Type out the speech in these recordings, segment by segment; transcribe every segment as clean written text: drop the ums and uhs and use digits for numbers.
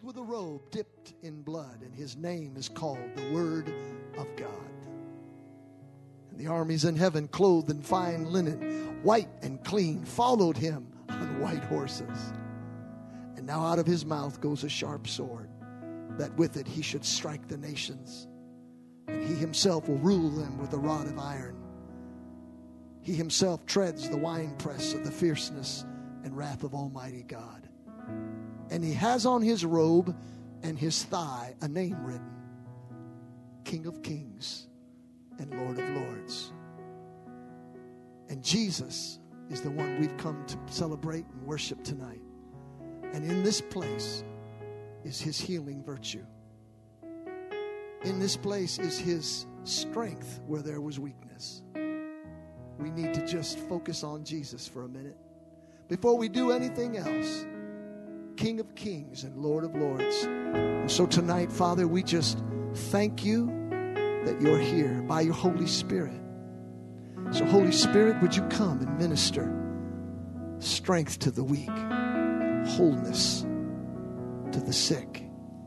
clothed with a robe dipped in blood, and his name is called the Word of God. And the armies in heaven, clothed in fine linen, white and clean, followed him on white horses. And now out of his mouth goes a sharp sword, that with it he should strike the nations. And he himself will rule them with a rod of iron. He himself treads the winepress of the fierceness and wrath of Almighty God. And he has on his robe and his thigh a name written, King of Kings and Lord of Lords. And Jesus is the one we've come to celebrate and worship tonight. And in this place is his healing virtue. In this place is his strength where there was weakness. We need to just focus on Jesus for a minute before we do anything else. King of Kings and Lord of Lords. And so tonight, Father, we just thank you that you're here by your Holy Spirit. So Holy Spirit, would you come and minister strength to the weak, wholeness to the sick,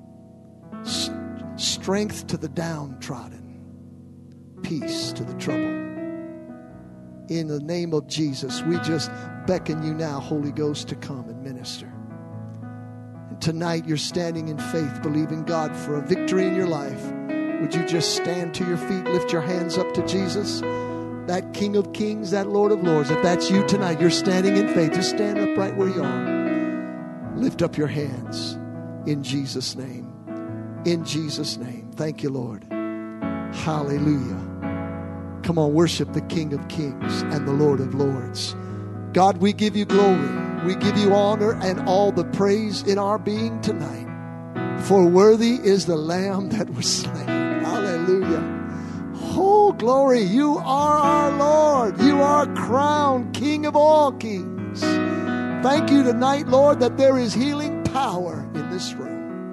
strength to the downtrodden, peace to the troubled. In the name of Jesus, we just beckon you now, Holy Ghost, to come and minister. And tonight you're standing in faith, believing God for a victory in your life. Would you just stand to your feet, lift your hands up to Jesus, that King of Kings, that Lord of Lords. If that's you tonight, you're standing in faith, just stand up right where you are. Lift up your hands in Jesus' name. In Jesus' name. Thank you, Lord. Hallelujah. Come on, worship the King of Kings and the Lord of Lords. God, we give you glory. We give you honor and all the praise in our being tonight. For worthy is the Lamb that was slain. Hallelujah. Oh, glory. You are our Lord. You are crowned King of all kings. Thank you tonight, Lord, that there is healing power in this room.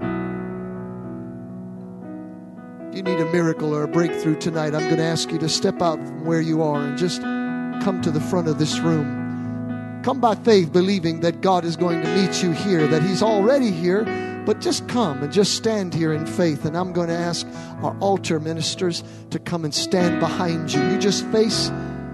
If you need a miracle or a breakthrough tonight, I'm going to ask you to step out from where you are and just come to the front of this room. Come by faith, believing that God is going to meet you here, that he's already here, but just come and just stand here in faith. And I'm going to ask our altar ministers to come and stand behind you. You just face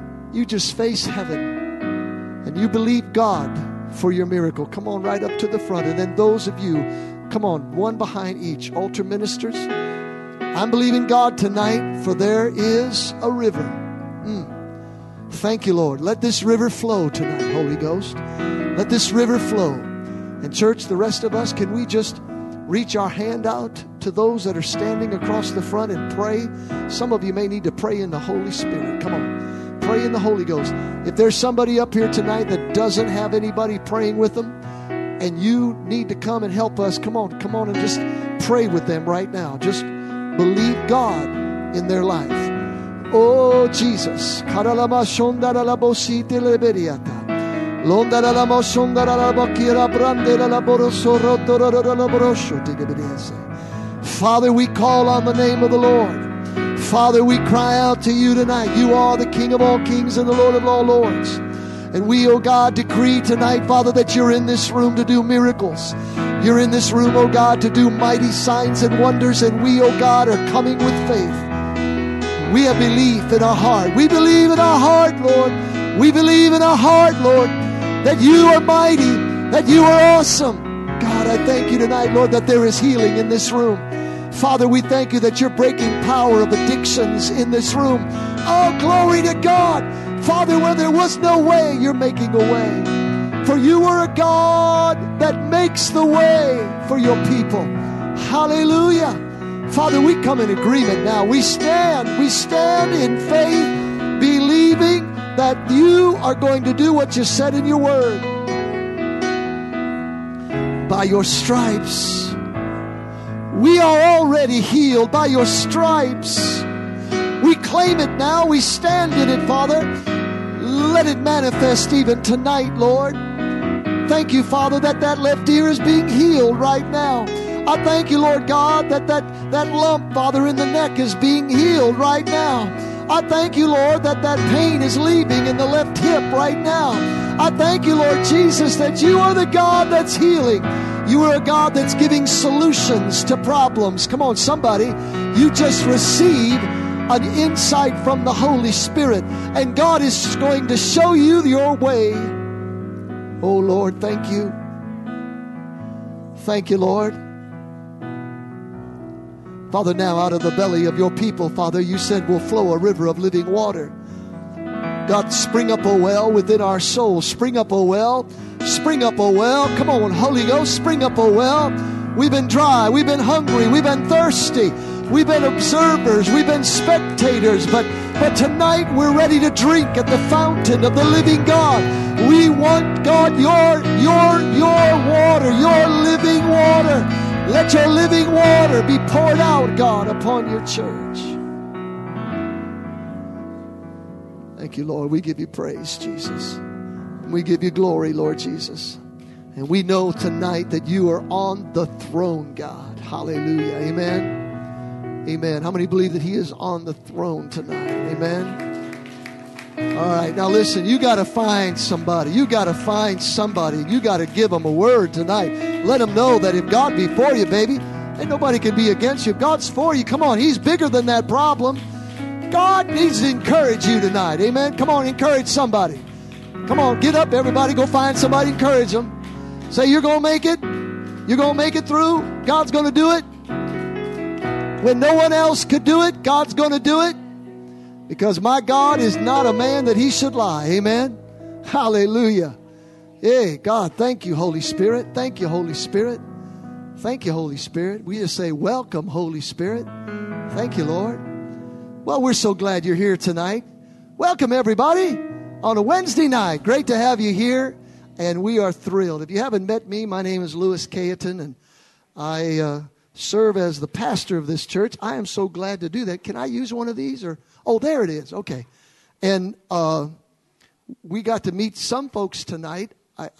heaven and you believe God for your miracle. Come on right up to the front. And then those of you, come on, one behind each. Altar ministers, I'm believing God tonight, for there is a river. Thank you, Lord. Let this river flow tonight, Holy Ghost. Let this river flow. And church, the rest of us, can we just reach our hand out to those that are standing across the front and pray? Some of you may need to pray in the Holy Spirit. Come on. Pray in the Holy Ghost. If there's somebody up here tonight that doesn't have anybody praying with them, and you need to come and help us, come on and just pray with them right now. Just believe God in their life. Oh, Jesus. Father, we call on the name of the Lord. Father, we cry out to you tonight. You are the King of all kings and the Lord of all lords. And we, oh God, decree tonight, Father, that you're in this room to do miracles. You're in this room, oh God, to do mighty signs and wonders. And we, oh God, are coming with faith. We have belief in our heart. We believe in our heart, Lord. We believe in our heart, Lord, that you are mighty, that you are awesome. God, I thank you tonight, Lord, that there is healing in this room. Father, we thank you that you're breaking power of addictions in this room. Oh, glory to God. Father, where there was no way, you're making a way. For you are a God that makes the way for your people. Hallelujah. Father, we come in agreement now. We stand in faith, believing that you are going to do what you said in your word. By your stripes, we are already healed. By your stripes, we claim it now. We stand in it, Father. Let it manifest even tonight, Lord. Thank you, Father, that left ear is being healed right now. I thank you, Lord God, that lump, Father, in the neck is being healed right now. I thank you, Lord, that pain is leaving in the left hip right now. I thank you, Lord Jesus, that you are the God that's healing. You are a God that's giving solutions to problems. Come on, somebody. You just receive an insight from the Holy Spirit, and God is going to show you your way. Oh, Lord, thank you. Thank you, Lord. Father, now out of the belly of your people, Father, you said will flow a river of living water. God, spring up a well within our souls. Spring up a well. Spring up a well. Come on, Holy Ghost, spring up a well. We've been dry. We've been hungry. We've been thirsty. We've been observers. We've been spectators. But tonight we're ready to drink at the fountain of the living God. We want, God, your water, your living water. Let your living water be poured out, God, upon your church. Thank you, Lord. We give you praise, Jesus. We give you glory, Lord Jesus. And we know tonight that you are on the throne, God. Hallelujah. Amen. Amen. How many believe that he is on the throne tonight? Amen. All right. Now listen, you got to find somebody. You got to find somebody. You got to give them a word tonight. Let them know that if God be for you, baby, ain't nobody can be against you. If God's for you, come on. He's bigger than that problem. God needs to encourage you tonight. Amen. Come on, encourage somebody. Come on, get up, everybody. Go find somebody, encourage them. Say, you're going to make it. You're going to make it through. God's going to do it. When no one else could do it, God's going to do it. Because my God is not a man that he should lie. Amen. Hallelujah. Hey, God, thank you, Holy Spirit. Thank you, Holy Spirit. Thank you, Holy Spirit. We just say, welcome, Holy Spirit. Thank you, Lord. Well, we're so glad you're here tonight. Welcome, everybody, on a Wednesday night. Great to have you here, and we are thrilled. If you haven't met me, my name is Louis Cayeton, and I serve as the pastor of this church. I am so glad to do that. Can I use one of these? Oh, there it is. Okay. And we got to meet some folks tonight. I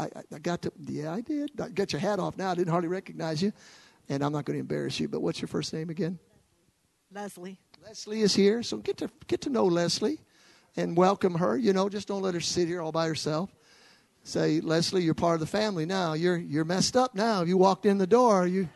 did. I got your hat off now. I didn't hardly recognize you, and I'm not going to embarrass you, but what's your first name again? Leslie. Leslie is here, so get to know Leslie and welcome her. You know, just don't let her sit here all by herself. Say, Leslie, you're part of the family now. You're messed up now. If you walked in the door, you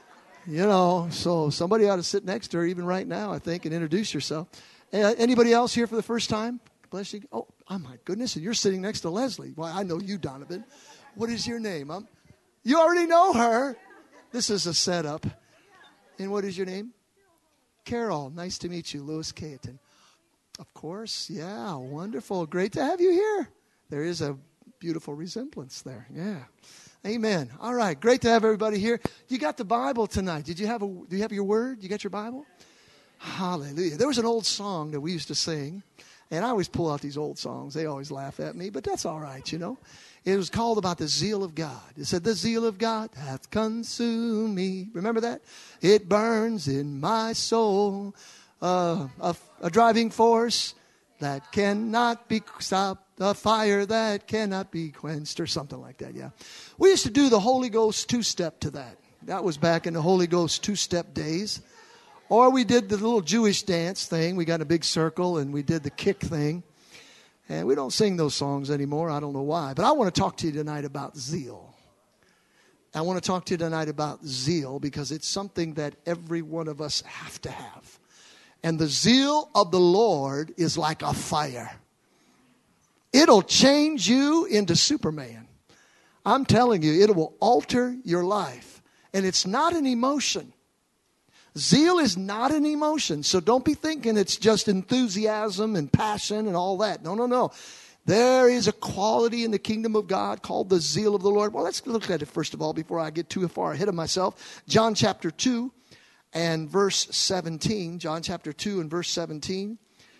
know, so somebody ought to sit next to her even right now, I think, and introduce yourself. Anybody else here for the first time? Bless you. Oh, my goodness, and you're sitting next to Leslie. Well, I know you, Donovan. What is your name? You already know her. This is a setup. And what is your name? Carol, nice to meet you. Louis Cayeton. Of course, yeah, wonderful. Great to have you here. There is a beautiful resemblance there. Yeah. Amen. All right, great to have everybody here. You got the Bible tonight. Do you have your word? You got your Bible? Hallelujah. There was an old song that we used to sing, and I always pull out these old songs. They always laugh at me, but that's all right, you know. It was called about the zeal of God. It said, the zeal of God hath consumed me. Remember that? It burns in my soul. A driving force that cannot be stopped. A fire that cannot be quenched, or something like that, yeah. We used to do the Holy Ghost two-step to that. That was back in the Holy Ghost two-step days. Or we did the little Jewish dance thing. We got in a big circle and we did the kick thing. And we don't sing those songs anymore. I don't know why. But I want to talk to you tonight about zeal. I want to talk to you tonight about zeal because it's something that every one of us have to have. And the zeal of the Lord is like a fire. It'll change you into Superman. I'm telling you, it will alter your life. And it's not an emotion. Zeal is not an emotion, so don't be thinking it's just enthusiasm and passion and all that. No. There is a quality in the kingdom of God called the zeal of the Lord. Well, let's look at it first of all before I get too far ahead of myself. John chapter 2 and verse 17. John chapter 2 and verse 17.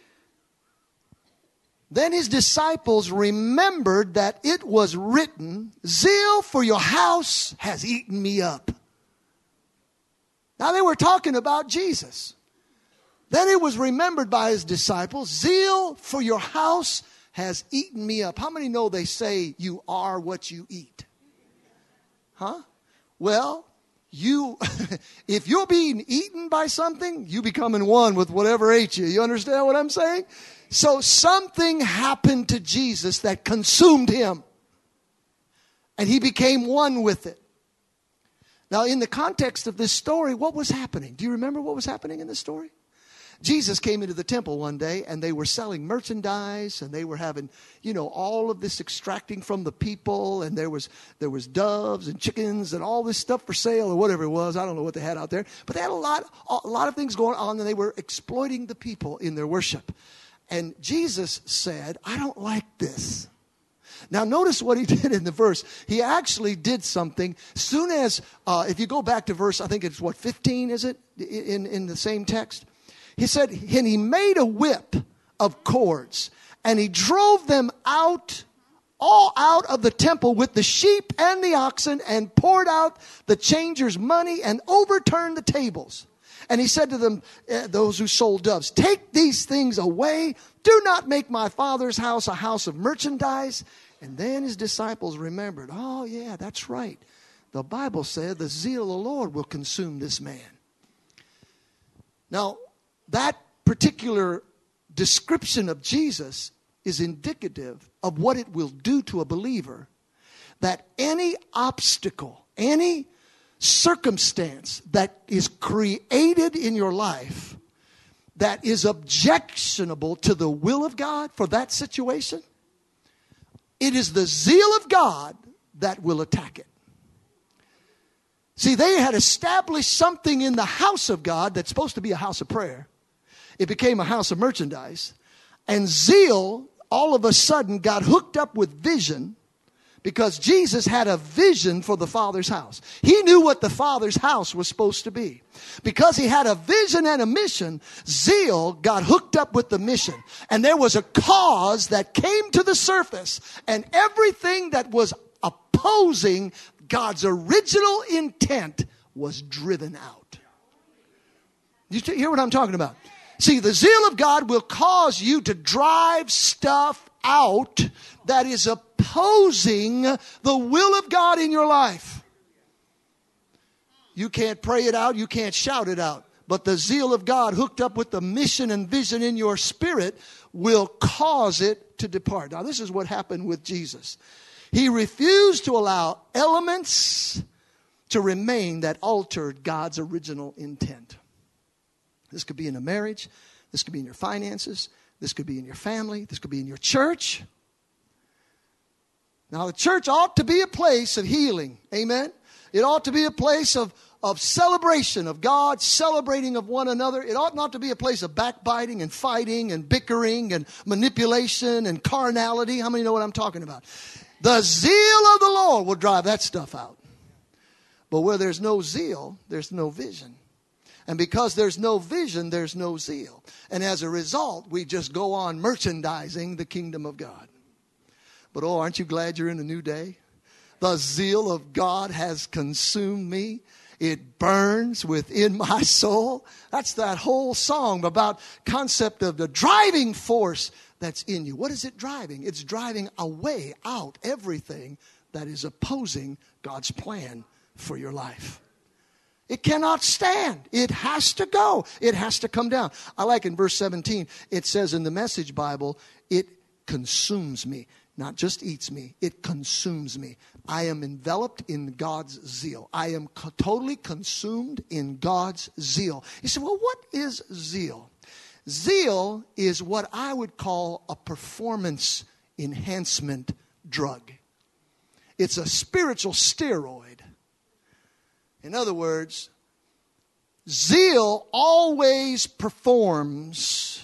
Then his disciples remembered that it was written, zeal for your house has eaten me up. Now they were talking about Jesus. Then it was remembered by his disciples, zeal for your house has eaten me up. How many know they say you are what you eat? Huh? Well, if you're being eaten by something, you becoming one with whatever ate you. You understand what I'm saying? So something happened to Jesus that consumed him. And he became one with it. Now, in the context of this story, what was happening? Do you remember what was happening in this story? Jesus came into the temple one day, and they were selling merchandise, and they were having, all of this extracting from the people, and there was doves and chickens and all this stuff for sale or whatever it was. I don't know what they had out there, but they had a lot of things going on, and they were exploiting the people in their worship. And Jesus said, I don't like this. Now, notice what he did in the verse. He actually did something. Soon as, if you go back to verse, I think it's 15, is it? In the same text. He said, and he made a whip of cords, and he drove them all out of the temple with the sheep and the oxen, and poured out the changers' money and overturned the tables. And he said to them, those who sold doves, take these things away. Do not make my Father's house a house of merchandise. And then his disciples remembered, oh yeah, that's right. The Bible said the zeal of the Lord will consume this man. Now, that particular description of Jesus is indicative of what it will do to a believer. That any obstacle, any circumstance that is created in your life that is objectionable to the will of God for that situation, it is the zeal of God that will attack it. See, they had established something in the house of God that's supposed to be a house of prayer. It became a house of merchandise. And zeal, all of a sudden, got hooked up with vision, because Jesus had a vision for the Father's house. He knew what the Father's house was supposed to be. Because he had a vision and a mission, zeal got hooked up with the mission. And there was a cause that came to the surface, and everything that was opposing God's original intent was driven out. You hear what I'm talking about? See, the zeal of God will cause you to drive stuff out that is opposing the will of God in your life. You can't pray it out. You can't shout it out. But the zeal of God hooked up with the mission and vision in your spirit will cause it to depart. Now, this is what happened with Jesus. He refused to allow elements to remain that altered God's original intent. This could be in a marriage. This could be in your finances. This could be in your family. This could be in your church. Now, the church ought to be a place of healing. Amen. It ought to be a place of celebration of God, celebrating of one another. It ought not to be a place of backbiting and fighting and bickering and manipulation and carnality. How many know what I'm talking about? The zeal of the Lord will drive that stuff out. But where there's no zeal, there's no vision. And because there's no vision, there's no zeal. And as a result, we just go on merchandising the kingdom of God. But oh, aren't you glad you're in a new day? The zeal of God has consumed me. It burns within my soul. That's that whole song about concept of the driving force that's in you. What is it driving? It's driving away, out, everything that is opposing God's plan for your life. It cannot stand. It has to go. It has to come down. I like in verse 17, it says in the Message Bible, it consumes me. Not just eats me, it consumes me. I am enveloped in God's zeal. I am totally consumed in God's zeal. You say, well, what is zeal? Zeal is what I would call a performance enhancement drug. It's a spiritual steroid. In other words, zeal always performs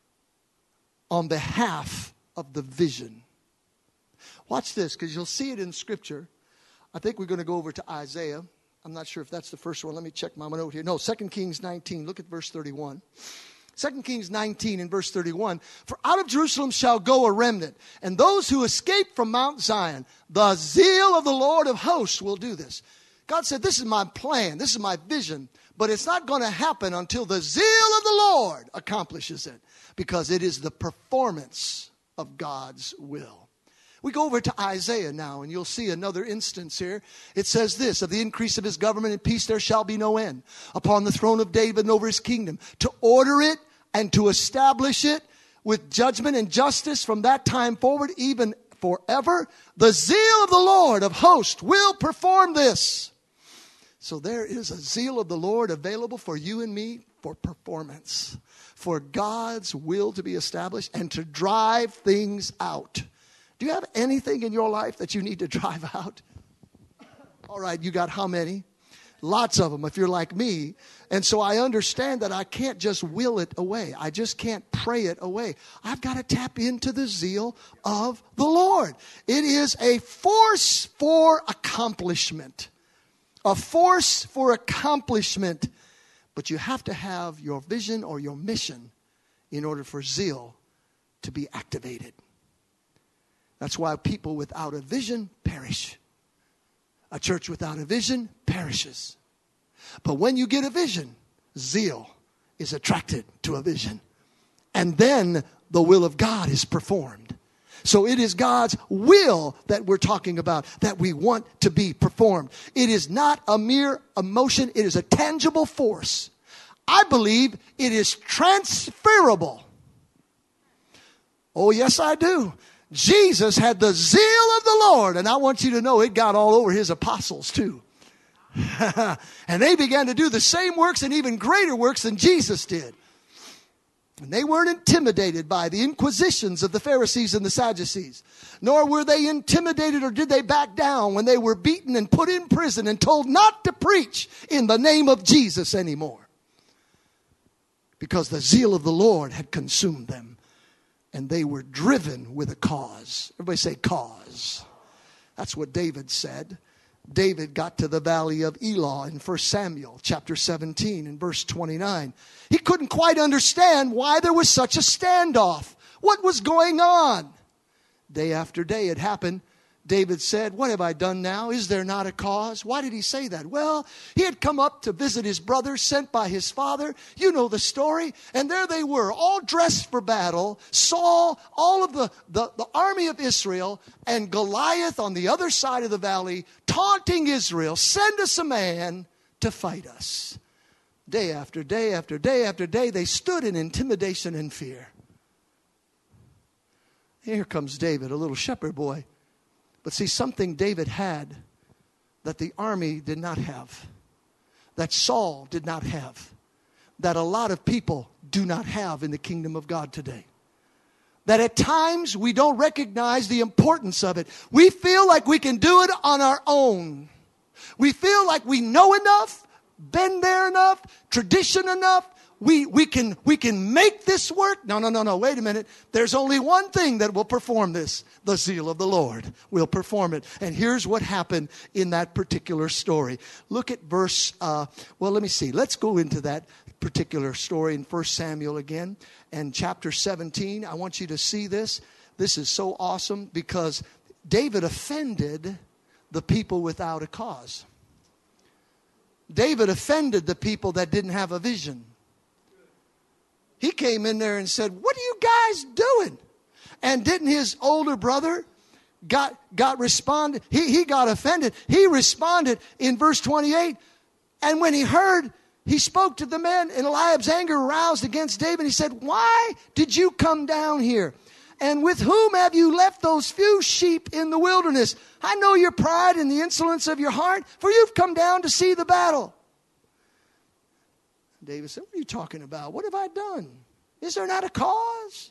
on behalf of the vision. Watch this, because you'll see it in Scripture. I think we're going to go over to Isaiah. I'm not sure if that's the first one. Let me check my note here. No, 2 Kings 19. Look at verse 31. 2 Kings 19 and verse 31. For out of Jerusalem shall go a remnant, and those who escape from Mount Zion. The zeal of the Lord of hosts will do this. God said, this is my plan. This is my vision. But it's not going to happen until the zeal of the Lord accomplishes it. Because it is the performance of God's will. We go over to Isaiah now, and you'll see another instance here. It says this, of the increase of his government and peace there shall be no end. Upon the throne of David and over his kingdom. To order it and to establish it with judgment and justice from that time forward, even forever. The zeal of the Lord of hosts will perform this. So there is a zeal of the Lord available for you and me for performance, for God's will to be established and to drive things out. Do you have anything in your life that you need to drive out? All right, you got how many? Lots of them if you're like me. And so I understand that I can't just will it away. I just can't pray it away. I've got to tap into the zeal of the Lord. It is a force for accomplishment. A force for accomplishment. But you have to have your vision or your mission in order for zeal to be activated. That's why people without a vision perish. A church without a vision perishes. But when you get a vision, zeal is attracted to a vision. And then the will of God is performed. So it is God's will that we're talking about, that we want to be performed. It is not a mere emotion. It is a tangible force. I believe it is transferable. Oh, yes, I do. Jesus had the zeal of the Lord, and I want you to know it got all over his apostles too. And they began to do the same works and even greater works than Jesus did. And they weren't intimidated by the inquisitions of the Pharisees and the Sadducees. Nor were they intimidated or did they back down when they were beaten and put in prison and told not to preach in the name of Jesus anymore. Because the zeal of the Lord had consumed them. And they were driven with a cause. Everybody say cause. That's what David said. David got to the valley of Elah in 1 Samuel chapter 17 and verse 29. He couldn't quite understand why there was such a standoff. What was going on? Day after day it happened. David said, what have I done now? Is there not a cause? Why did he say that? Well, he had come up to visit his brothers sent by his father. You know the story. And there they were, all dressed for battle. Saul, all of the army of Israel, and Goliath on the other side of the valley, taunting Israel, send us a man to fight us. Day after day after day after day, they stood in intimidation and fear. Here comes David, a little shepherd boy. But see, something David had that the army did not have, that Saul did not have, that a lot of people do not have in the kingdom of God today. That at times we don't recognize the importance of it. We feel like we can do it on our own. We feel like we know enough, been there enough, tradition enough. We can make this work. No. Wait a minute. There's only one thing that will perform this. The zeal of the Lord will perform it. And here's what happened in that particular story. Look at verse, let me see. Let's go into that particular story in 1 Samuel again. And chapter 17, I want you to see this. This is so awesome because David offended the people without a cause. David offended the people that didn't have a vision. He came in there and said, what are you guys doing? And didn't his older brother got responded? He got offended. He responded in verse 28. And when he heard, he spoke to the men, and Eliab's anger roused against David. He said, why did you come down here? And with whom have you left those few sheep in the wilderness? I know your pride and the insolence of your heart, for you've come down to see the battle. David said, what are you talking about? What have I done? Is there not a cause?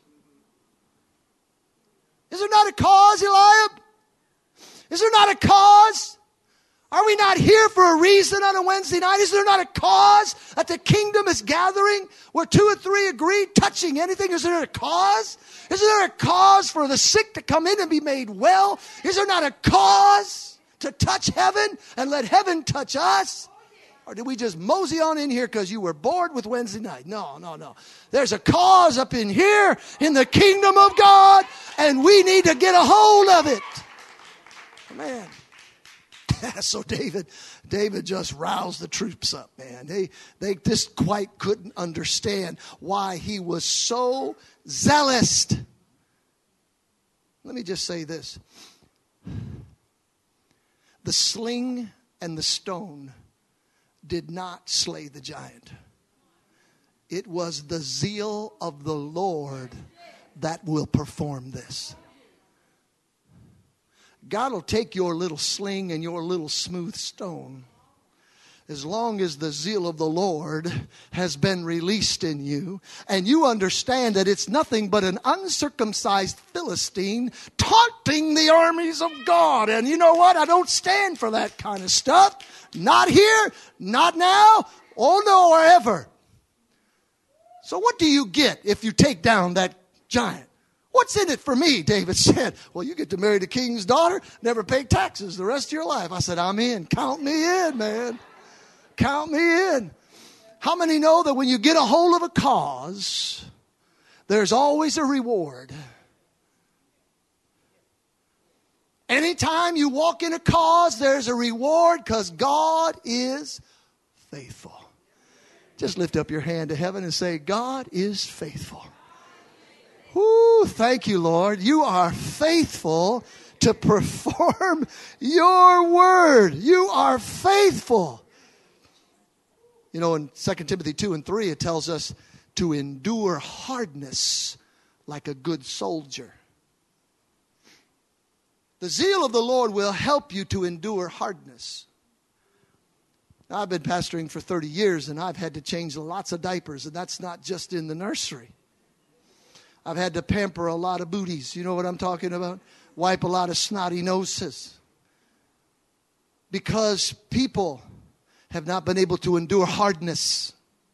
Is there not a cause, Eliab? Is there not a cause? Are we not here for a reason on a Wednesday night? Is there not a cause that the kingdom is gathering where 2 or 3 agree touching anything? Is there a cause? Is there a cause for the sick to come in and be made well? Is there not a cause to touch heaven and let heaven touch us? Or did we just mosey on in here because you were bored with Wednesday night? No. There's a cause up in here in the kingdom of God, and we need to get a hold of it. Man. So David just roused the troops up, man. They just quite couldn't understand why he was so zealous. Let me just say this. The sling and the stone did not slay the giant. It was the zeal of the Lord that will perform this. God will take your little sling and your little smooth stone. As long as the zeal of the Lord has been released in you, and you understand that it's nothing but an uncircumcised Philistine taunting the armies of God. And you know what? I don't stand for that kind of stuff. Not here, not now, oh no, or ever. So what do you get if you take down that giant? What's in it for me? David said. Well, you get to marry the king's daughter, never pay taxes the rest of your life. I said, I'm in. Count me in, man. Count me in. How many know that when you get a hold of a cause, there's always a reward? Anytime you walk in a cause, there's a reward because God is faithful. Just lift up your hand to heaven and say, God is faithful. Woo, thank you, Lord. You are faithful to perform your word. You are faithful. You know, in 2 Timothy 2 and 3, it tells us to endure hardness like a good soldier. The zeal of the Lord will help you to endure hardness. Now, I've been pastoring for 30 years, and I've had to change lots of diapers, and that's not just in the nursery. I've had to pamper a lot of booties. You know what I'm talking about? Wipe a lot of snotty noses. Because people have not been able to endure hardness.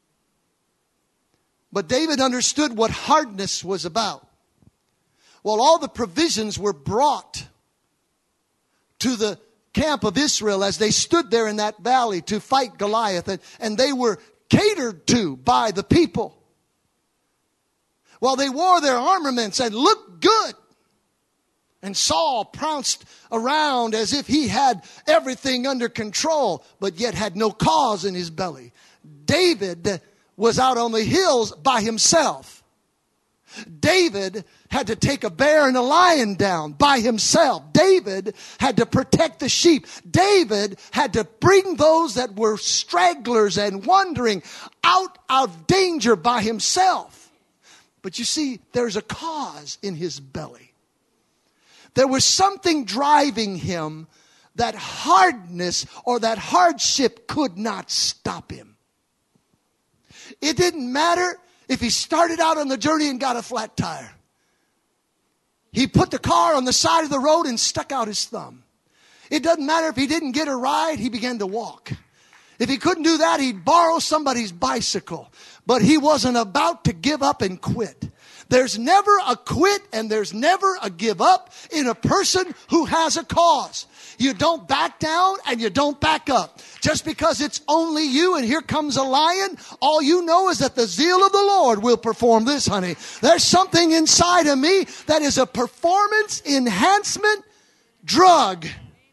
But David understood what hardness was about. Well, all the provisions were brought to the camp of Israel as they stood there in that valley to fight Goliath, and they were catered to by the people. Well, they wore their armaments and looked good. And Saul pounced around as if he had everything under control, but yet had no cause in his belly. David was out on the hills by himself. David had to take a bear and a lion down by himself. David had to protect the sheep. David had to bring those that were stragglers and wandering out of danger by himself. But you see, there's a cause in his belly. There was something driving him that hardness or that hardship could not stop him. It didn't matter if he started out on the journey and got a flat tire. He put the car on the side of the road and stuck out his thumb. It doesn't matter if he didn't get a ride, he began to walk. If he couldn't do that, he'd borrow somebody's bicycle. But he wasn't about to give up and quit. There's never a quit and there's never a give up in a person who has a cause. You don't back down and you don't back up. Just because it's only you and here comes a lion, all you know is that the zeal of the Lord will perform this, honey. There's something inside of me that is a performance enhancement drug.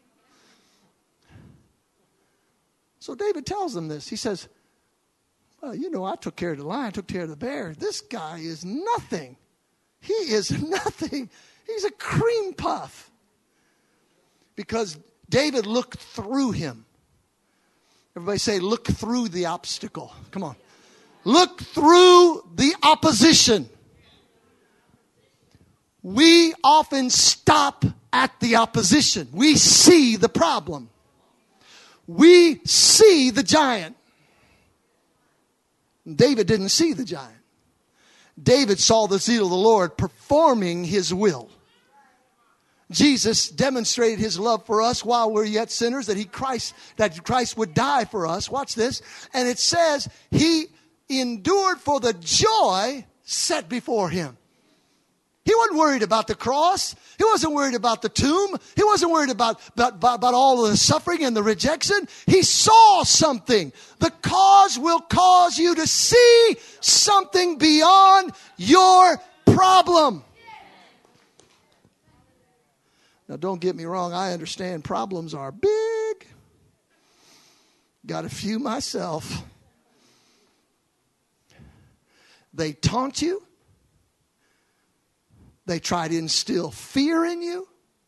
So David tells them this. He says, well, you know, I took care of the lion, I took care of the bear. This guy is nothing. He is nothing. He's a cream puff. Because David looked through him. Everybody say, look through the obstacle. Come on. Look through the opposition. We often stop at the opposition. We see the problem. We see the giant. David didn't see the giant. David saw the zeal of the Lord performing his will. Jesus demonstrated his love for us while we're yet sinners, that Christ would die for us. Watch this. And it says he endured for the joy set before him. He wasn't worried about the cross. He wasn't worried about the tomb. He wasn't worried about all of the suffering and the rejection. He saw something. The cause will cause you to see something beyond your problem. Now, don't get me wrong. I understand problems are big. Got a few myself. They taunt you. They try to instill fear in you.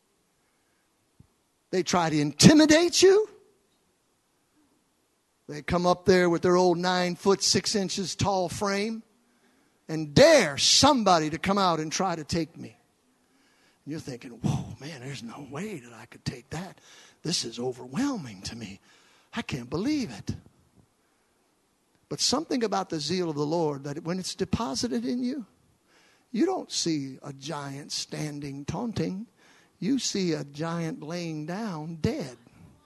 They try to intimidate you. They come up there with their old 9 foot 6 inches tall frame and dare somebody to come out and try to take me. And you're thinking, whoa, man, there's no way that I could take that. This is overwhelming to me. I can't believe it. But something about the zeal of the Lord, that when it's deposited in you, you don't see a giant standing taunting. You see a giant laying down dead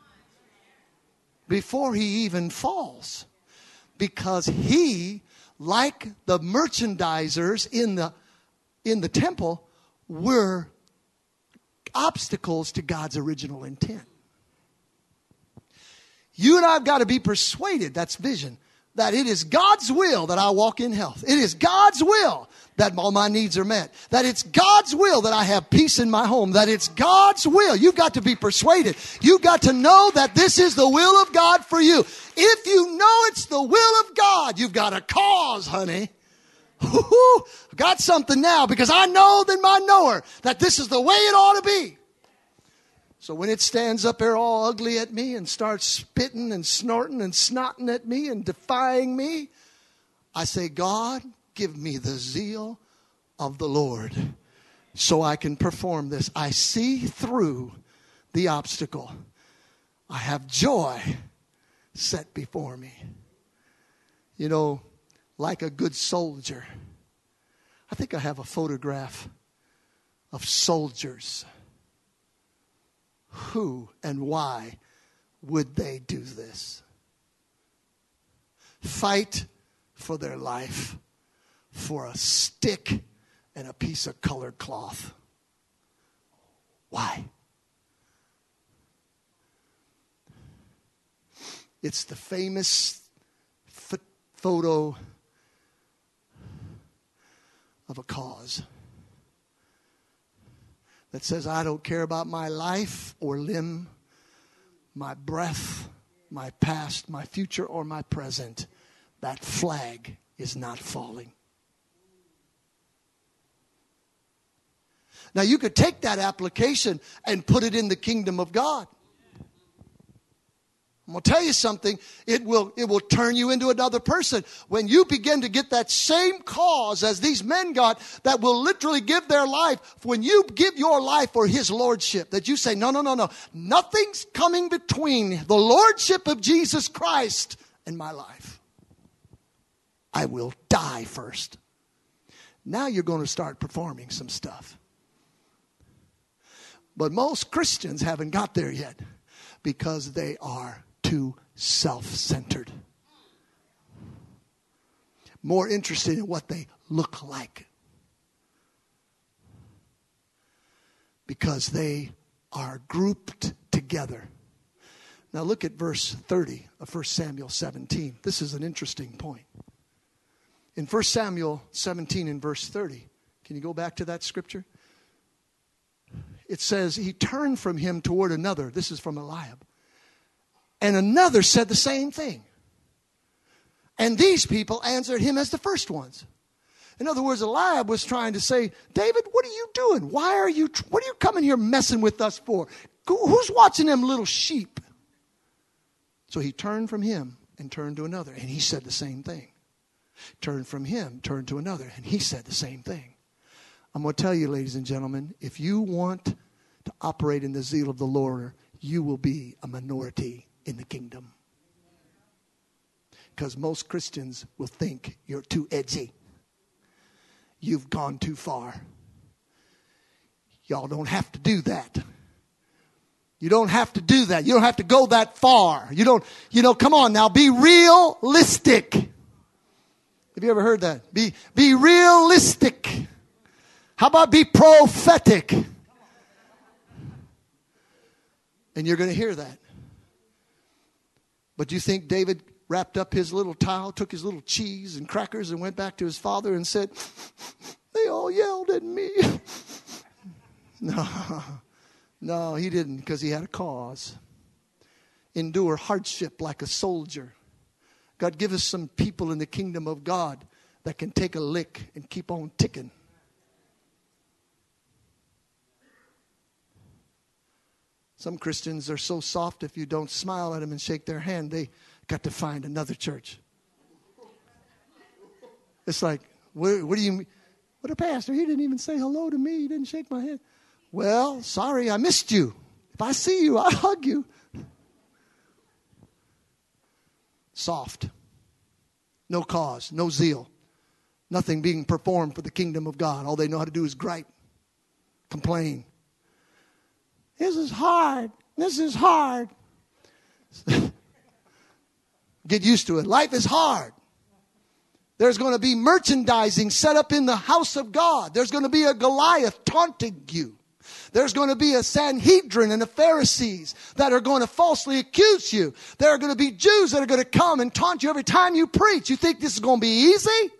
before he even falls. Because he, like the merchandisers in the temple, were obstacles to God's original intent. You and I have got to be persuaded, that's vision, that it is God's will that I walk in health. It is God's will that all my needs are met. That it's God's will that I have peace in my home. That it's God's will. You've got to be persuaded. You've got to know that this is the will of God for you. If you know it's the will of God, you've got a cause, honey. I've got something now because I know than my knower that this is the way it ought to be. So when it stands up there all ugly at me and starts spitting and snorting and snotting at me and defying me, I say, God, give me the zeal of the Lord so I can perform this. I see through the obstacle. I have joy set before me. You know, like a good soldier. I think I have a photograph of soldiers. Who and why would they do this? Fight for their life for a stick and a piece of colored cloth. Why? It's the famous photo of a cause that says, I don't care about my life or limb, my breath, my past, my future, or my present. That flag is not falling. Now you could take that application and put it in the kingdom of God. I'm going to tell you something. It will turn you into another person. When you begin to get that same cause as these men got that will literally give their life. When you give your life for his lordship, that you say, no. Nothing's coming between the lordship of Jesus Christ and my life. I will die first. Now you're going to start performing some stuff. But most Christians haven't got there yet because they are too self-centered. More interested in what they look like. Because they are grouped together. Now look at verse 30 of 1 Samuel 17. This is an interesting point. In 1 Samuel 17 and verse 30, can you go back to that scripture? It says, he turned from him toward another. This is from Eliab. And another said the same thing. And these people answered him as the first ones. In other words, Eliab was trying to say, David, what are you doing? What are you coming here messing with us for? Who's watching them little sheep? So he turned from him and turned to another. And he said the same thing. Turned from him, turned to another. And he said the same thing. I'm going to tell you, ladies and gentlemen, if you want to operate in the zeal of the Lord, you will be a minority in the kingdom. Because most Christians will think you're too edgy. You've gone too far. Y'all don't have to do that. You don't have to do that. You don't have to go that far. Come on now, be realistic. Have you ever heard that? Be realistic. How about be prophetic? And you're going to hear that. But do you think David wrapped up his little towel, took his little cheese and crackers and went back to his father and said, they all yelled at me? No, he didn't, because he had a cause. Endure hardship like a soldier. God, give us some people in the kingdom of God that can take a lick and keep on ticking. Some Christians are so soft, if you don't smile at them and shake their hand, they got to find another church. It's like, what do you mean? What a pastor, he didn't even say hello to me. He didn't shake my hand. Well, sorry, I missed you. If I see you, I'll hug you. Soft. No cause, no zeal. Nothing being performed for the kingdom of God. All they know how to do is gripe, complain. This is hard. This is hard. Get used to it. Life is hard. There's going to be merchandising set up in the house of God. There's going to be a Goliath taunting you. There's going to be a Sanhedrin and a Pharisees that are going to falsely accuse you. There are going to be Jews that are going to come and taunt you every time you preach. You think this is going to be easy?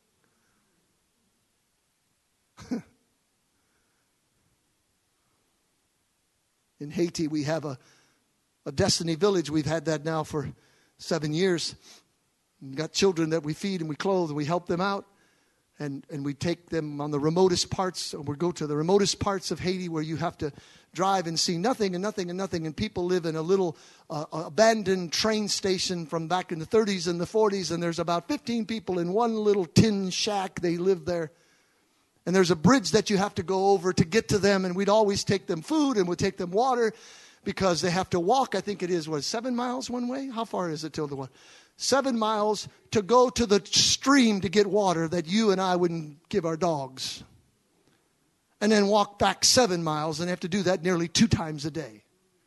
In Haiti, we have a Destiny Village. We've had that now for 7 years. We've got children that we feed and we clothe and we help them out. And we take them on the remotest parts. We go to the remotest parts of Haiti where you have to drive and see nothing and nothing and nothing. And people live in a little abandoned train station from back in the 30s and the 40s. And there's about 15 people in one little tin shack. They live there. And there's a bridge that you have to go over to get to them. And we'd always take them food and we'd take them water because they have to walk. I think it is, 7 miles one way? How far is it till the water? 7 miles to go to the stream to get water that you and I wouldn't give our dogs. And then walk back 7 miles and have to do that nearly 2 times a day.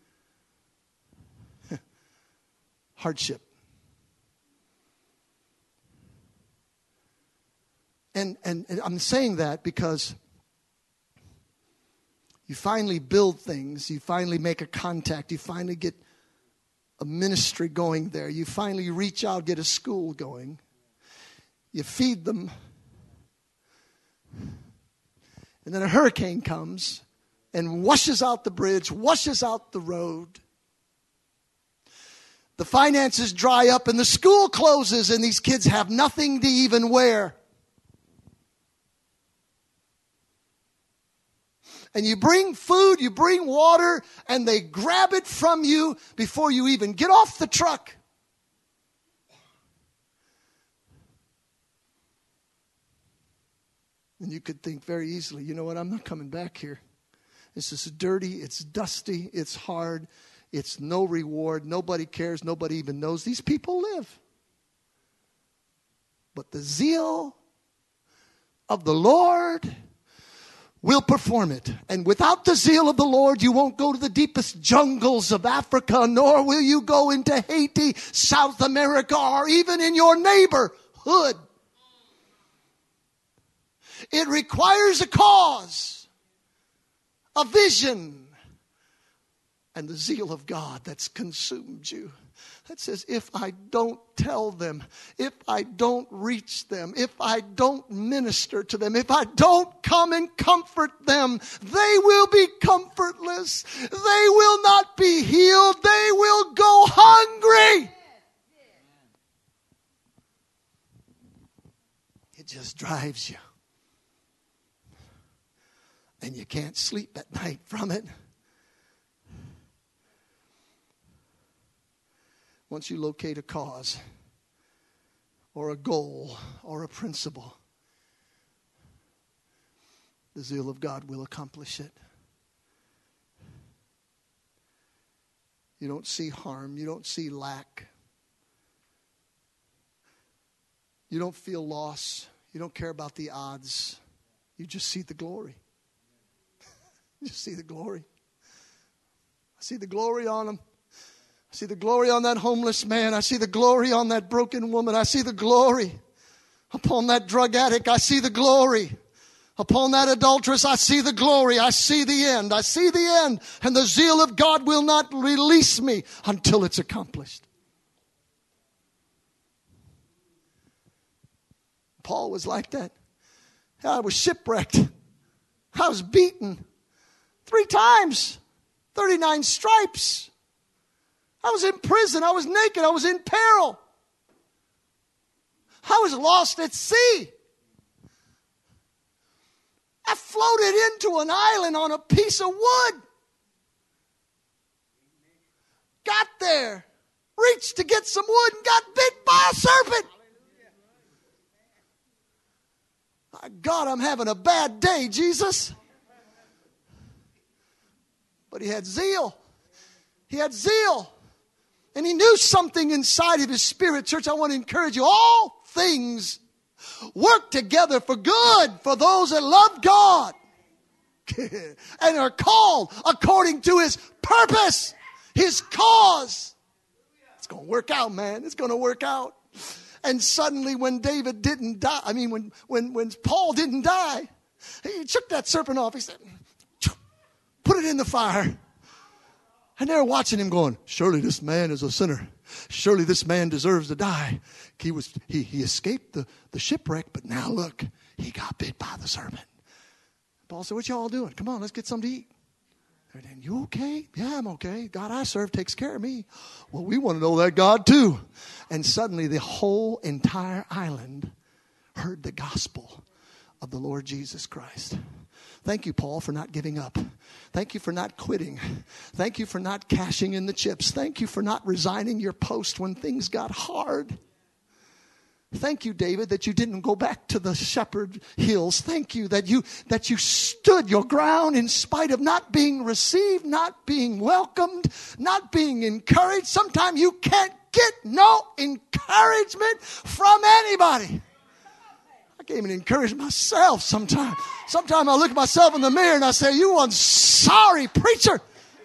Hardship. And I'm saying that because you finally build things. You finally make a contact. You finally get a ministry going there. You finally reach out, get a school going. You feed them. And then a hurricane comes and washes out the bridge, washes out the road. The finances dry up and the school closes and these kids have nothing to even wear. And you bring food, you bring water, and they grab it from you before you even get off the truck. And you could think very easily, you know what, I'm not coming back here. This is dirty, it's dusty, it's hard, it's no reward, nobody cares, nobody even knows these people live. But the zeal of the Lord will perform it. And without the zeal of the Lord, you won't go to the deepest jungles of Africa, nor will you go into Haiti, South America, or even in your neighborhood. It requires a cause, a vision, and the zeal of God that's consumed you. That says, if I don't tell them, if I don't reach them, if I don't minister to them, if I don't come and comfort them, they will be comfortless. They will not be healed. They will go hungry. It just drives you. And you can't sleep at night from it. Once you locate a cause or a goal or a principle, the zeal of God will accomplish it. You don't see harm. You don't see lack. You don't feel loss. You don't care about the odds. You just see the glory. You just see the glory. I see the glory on them. I see the glory on that homeless man. I see the glory on that broken woman. I see the glory upon that drug addict. I see the glory upon that adulteress. I see the glory. I see the end. I see the end. And the zeal of God will not release me until it's accomplished. Paul was like that. I was shipwrecked. I was beaten 3 times, 39 stripes. I was in prison. I was naked. I was in peril. I was lost at sea. I floated into an island on a piece of wood. Got there, reached to get some wood and got bit by a serpent. My God, I'm having a bad day, Jesus. But he had zeal. He had zeal. And he knew something inside of his spirit. Church, I want to encourage you. All things work together for good for those that love God and are called according to his purpose, his cause. It's going to work out, man. It's going to work out. And suddenly when David didn't die, when Paul didn't die, he took that serpent off. He said, put it in the fire. And they're watching him going, surely this man is a sinner. Surely this man deserves to die. He escaped the shipwreck, but now look, he got bit by the serpent. Paul said, what y'all doing? Come on, let's get something to eat. And you okay? Yeah, I'm okay. God I serve takes care of me. Well, we want to know that God too. And suddenly the whole entire island heard the gospel of the Lord Jesus Christ. Thank you, Paul, for not giving up. Thank you for not quitting. Thank you for not cashing in the chips. Thank you for not resigning your post when things got hard. Thank you, David, that you didn't go back to the shepherd hills. Thank you that you stood your ground in spite of not being received, not being welcomed, not being encouraged. Sometimes you can't get no encouragement from anybody. I can't even encourage myself sometimes. Sometimes I look at myself in the mirror and I say, you one sorry preacher.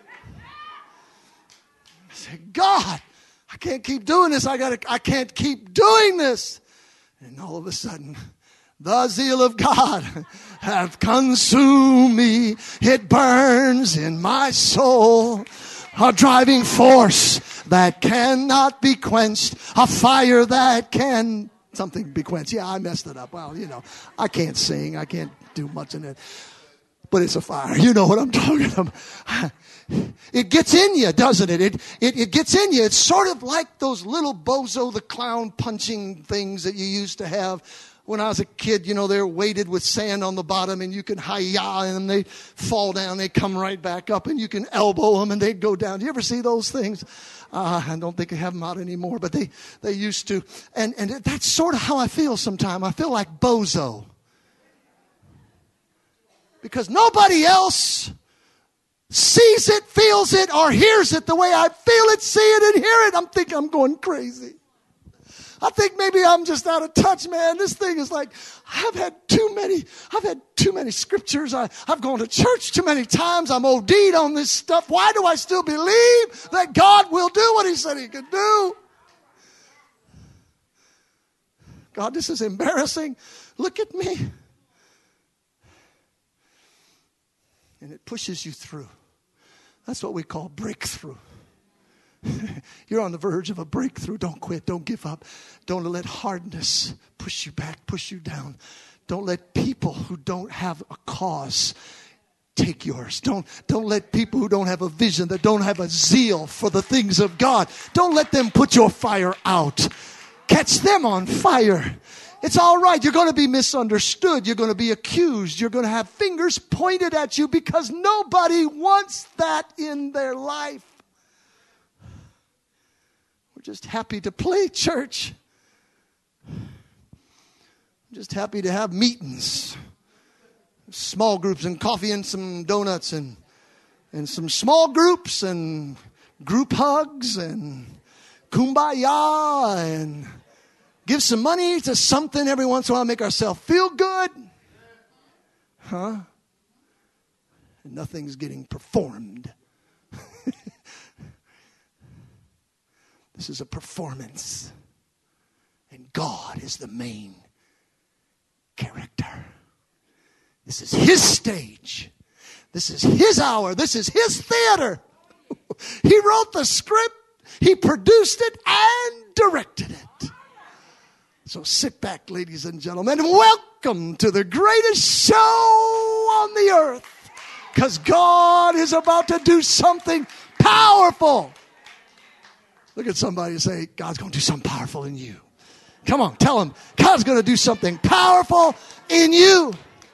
I say, God, I can't keep doing this. I can't keep doing this. And all of a sudden, the zeal of God hath consumed me. It burns in my soul. A driving force that cannot be quenched. A fire that can something be quenched. Yeah, I messed it up. Well, I can't sing. I can't do much in it. But it's a fire. You know what I'm talking about. It gets in you, doesn't it? It gets in you. It's sort of like those little Bozo the Clown punching things that you used to have. When I was a kid, they're weighted with sand on the bottom and you can hi-ya and they fall down. They come right back up and you can elbow them and they go down. Do you ever see those things? I don't think they have them out anymore, but they used to. And that's sort of how I feel sometimes. I feel like Bozo. Because nobody else sees it, feels it, or hears it the way I feel it, see it, and hear it. I'm thinking I'm going crazy. I think maybe I'm just out of touch, man. This thing is like, I've had too many scriptures. I've gone to church too many times. I'm OD'd on this stuff. Why do I still believe that God will do what he said he could do? God, this is embarrassing. Look at me. And it pushes you through. That's what we call breakthrough. You're on the verge of a breakthrough. Don't quit. Don't give up. Don't let hardness push you back, push you down. Don't let people who don't have a cause take yours. Don't let people who don't have a vision, that don't have a zeal for the things of God, don't let them put your fire out. Catch them on fire. It's all right. You're going to be misunderstood. You're going to be accused. You're going to have fingers pointed at you because nobody wants that in their life. We're just happy to play church. We're just happy to have meetings, small groups and coffee and some donuts and some small groups and group hugs and kumbaya and give some money to something every once in a while, make ourselves feel good. And nothing's getting performed. This is a performance. And God is the main character. This is his stage. This is his hour. This is his theater. He wrote the script. He produced it and directed it. So sit back, ladies and gentlemen, and welcome to the greatest show on the earth. Because God is about to do something powerful. Look at somebody and say, God's going to do something powerful in you. Come on, tell him, God's going to do something powerful in you.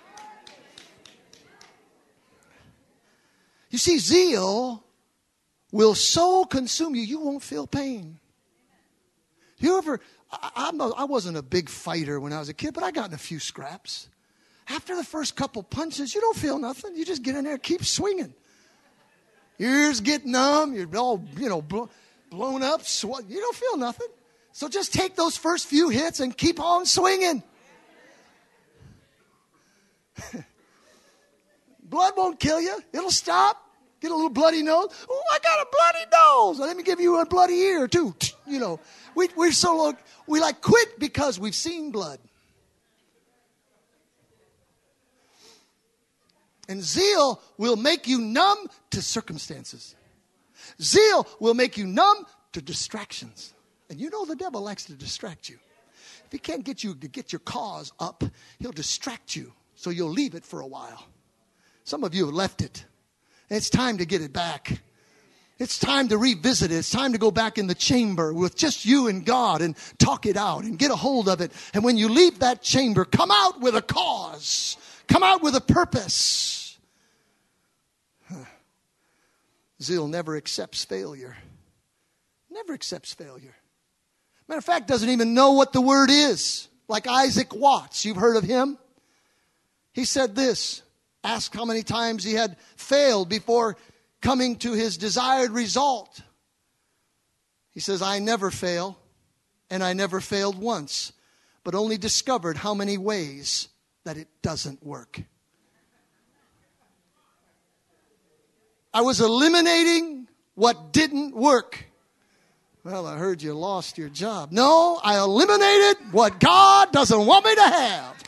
You see, zeal will so consume you, you won't feel pain. You ever... I wasn't a big fighter when I was a kid, but I got in a few scraps. After the first couple punches, you don't feel nothing. You just get in there and keep swinging. Your ears get numb. You're all, blown up. You don't feel nothing. So just take those first few hits and keep on swinging. Blood won't kill you. It'll stop. Get a little bloody nose. Oh, I got a bloody nose. Let me give you a bloody ear too. You know, we're so we like quit because we've seen blood. And zeal will make you numb to circumstances. Zeal will make you numb to distractions. And you know the devil likes to distract you. If he can't get you to get your cause up, he'll distract you so you'll leave it for a while. Some of you have left it. And it's time to get it back. It's time to revisit it. It's time to go back in the chamber with just you and God and talk it out and get a hold of it. And when you leave that chamber, come out with a cause. Come out with a purpose. Zeal never accepts failure. Never accepts failure. Matter of fact, doesn't even know what the word is. Like Isaac Watts, you've heard of him? He said this, asked how many times he had failed before coming to his desired result. He says, I never fail, and I never failed once, but only discovered how many ways that it doesn't work. I was eliminating what didn't work. Well, I heard you lost your job. No, I eliminated what God doesn't want me to have.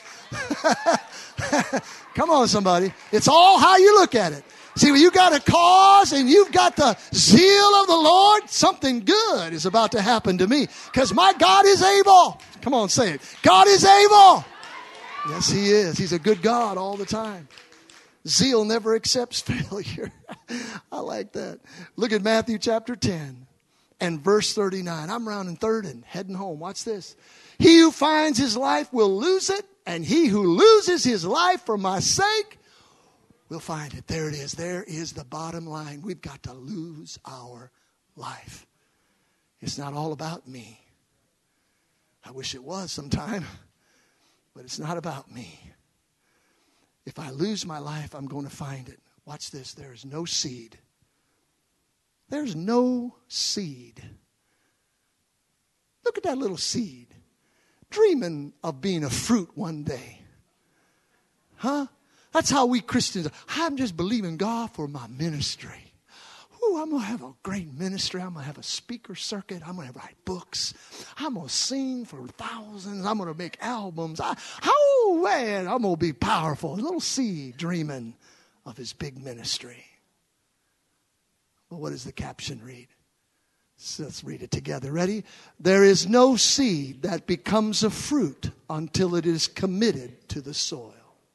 Come on, somebody. It's all how you look at it. See, when you got a cause and you've got the zeal of the Lord, something good is about to happen to me. Because my God is able. Come on, say it. God is able. Yes, he is. He's a good God all the time. Zeal never accepts failure. I like that. Look at Matthew chapter 10 and verse 39. I'm rounding third and heading home. Watch this. He who finds his life will lose it, and he who loses his life for my sake will find it. There it is. There is the bottom line. We've got to lose our life. It's not all about me. I wish it was sometime, but it's not about me. If I lose my life, I'm going to find it. Watch this. There is no seed. There's no seed. Look at that little seed. Dreaming of being a fruit one day. Huh? That's how we Christians are. I'm just believing God for my ministry. Ooh, I'm going to have a great ministry. I'm going to have a speaker circuit. I'm going to write books. I'm going to sing for thousands. I'm going to make albums. Oh, man, I'm going to be powerful. A little seed dreaming of his big ministry. Well, what does the caption read? So let's read it together. Ready? There is no seed that becomes a fruit until it is committed to the soil.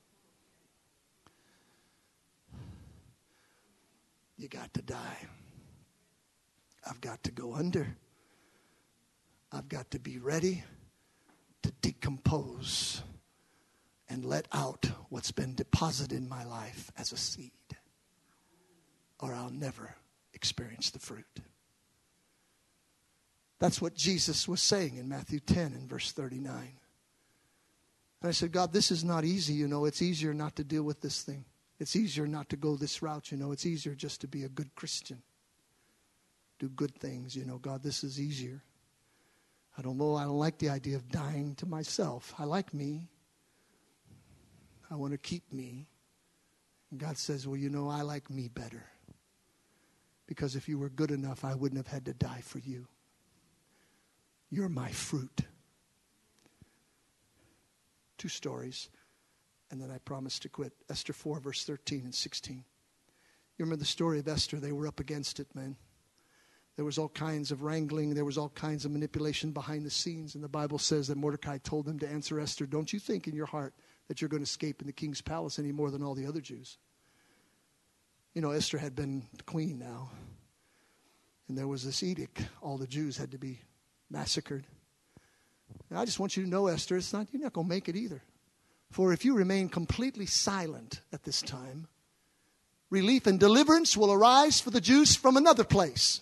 You got to die. I've got to go under. I've got to be ready to decompose and let out what's been deposited in my life as a seed, or I'll never experience the fruit. That's what Jesus was saying in Matthew 10 and verse 39. And I said, God, this is not easy. You know, it's easier not to deal with this thing. It's easier not to go this route. You know, it's easier just to be a good Christian. Do good things. You know, God, this is easier. I don't know. I don't like the idea of dying to myself. I like me. I want to keep me. And God says, well, you know, I like me better. Because if you were good enough, I wouldn't have had to die for you. You're my fruit. 2 stories, and then I promise to quit. Esther 4, verse 13 and 16. You remember the story of Esther? They were up against it, man. There was all kinds of wrangling. There was all kinds of manipulation behind the scenes. And the Bible says that Mordecai told them to answer Esther, don't you think in your heart that you're going to escape in the king's palace any more than all the other Jews. You know, Esther had been the queen now. And there was this edict. All the Jews had to be massacred. And I just want you to know, Esther, you're not going to make it either. For if you remain completely silent at this time, relief and deliverance will arise for the Jews from another place.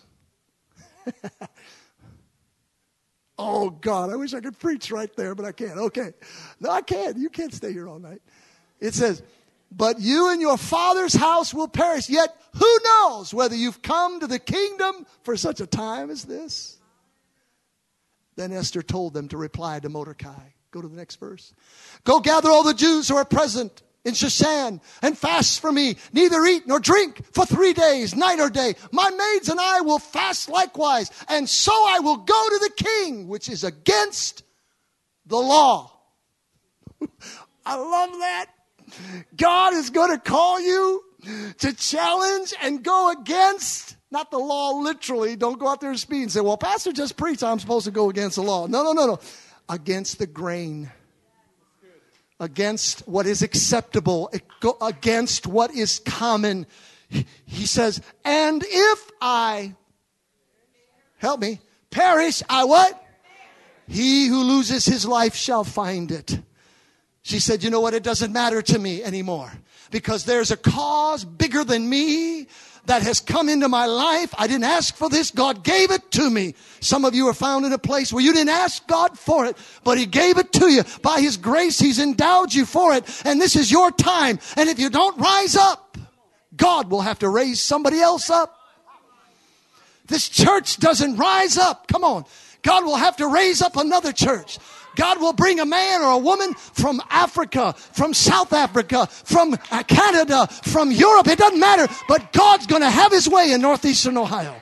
Oh, God, I wish I could preach right there, but I can't. Okay. No, I can't. You can't stay here all night. It says, But you and your father's house will perish. Yet who knows whether you've come to the kingdom for such a time as this? Then Esther told them to reply to Mordecai. Go to the next verse. Go gather all the Jews who are present in Shushan and fast for me. Neither eat nor drink for 3 days, night or day. My maids and I will fast likewise. And so I will go to the king, which is against the law. I love that. God is going to call you to challenge and go against, not the law literally. Don't go out there and speak and say, well, pastor just preached, I'm supposed to go against the law. No. Against the grain. Against what is acceptable. Against what is common. He says, and if I, help me, perish, I what? He who loses his life shall find it. She said, you know what? It doesn't matter to me anymore because there's a cause bigger than me that has come into my life. I didn't ask for this. God gave it to me. Some of you are found in a place where you didn't ask God for it, but He gave it to you. By His grace, He's endowed you for it. And this is your time. And if you don't rise up, God will have to raise somebody else up. This church doesn't rise up. Come on. God will have to raise up another church. God will bring a man or a woman from Africa, from South Africa, from Canada, from Europe. It doesn't matter. But God's going to have His way in northeastern Ohio.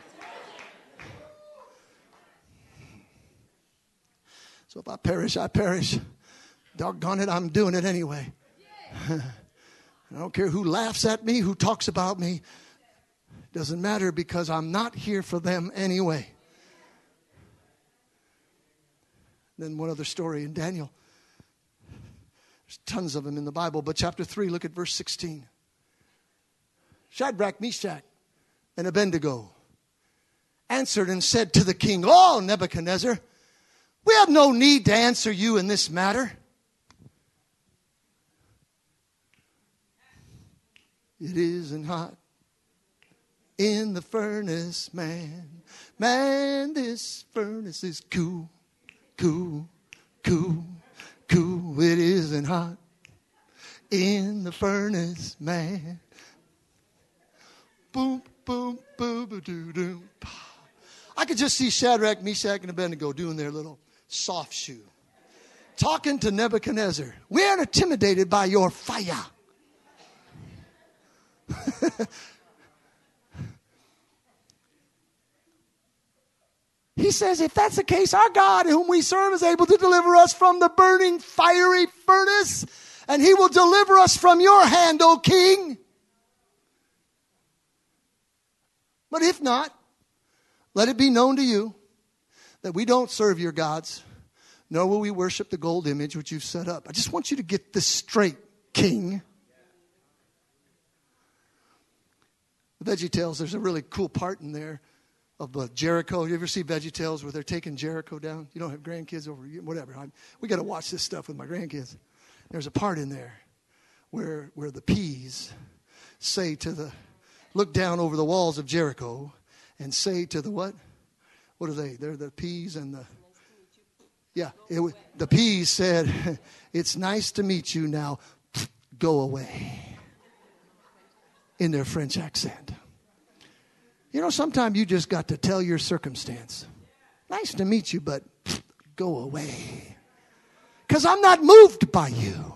So if I perish, I perish. Doggone it, I'm doing it anyway. I don't care who laughs at me, who talks about me. It doesn't matter because I'm not here for them anyway. Then one other story in Daniel. There's tons of them in the Bible, but chapter 3, look at verse 16. Shadrach, Meshach, and Abednego answered and said to the king, "Oh, Nebuchadnezzar, we have no need to answer you in this matter. It isn't hot in the furnace, man. Man, this furnace is cool. Cool. It isn't hot in the furnace, man. Boom, boom, boom, boom, doo, doo. I could just see Shadrach, Meshach, and Abednego doing their little soft shoe. Talking to Nebuchadnezzar. We aren't intimidated by your fire. He says, if that's the case, our God whom we serve is able to deliver us from the burning fiery furnace, and He will deliver us from your hand, O king. But if not, let it be known to you that we don't serve your gods, nor will we worship the gold image which you've set up. I just want you to get this straight, king. The VeggieTales, there's a really cool part in there of Jericho. You ever see VeggieTales where they're taking Jericho down? You don't have grandkids over, whatever. We got to watch this stuff with my grandkids. There's a part in there where the peas say look down over the walls of Jericho and say to the what? What are they? They're the peas and the peas said, it's nice to meet you now. Go away. In their French accent. You know, sometimes you just got to tell your circumstance. Nice to meet you, but go away. Because I'm not moved by you.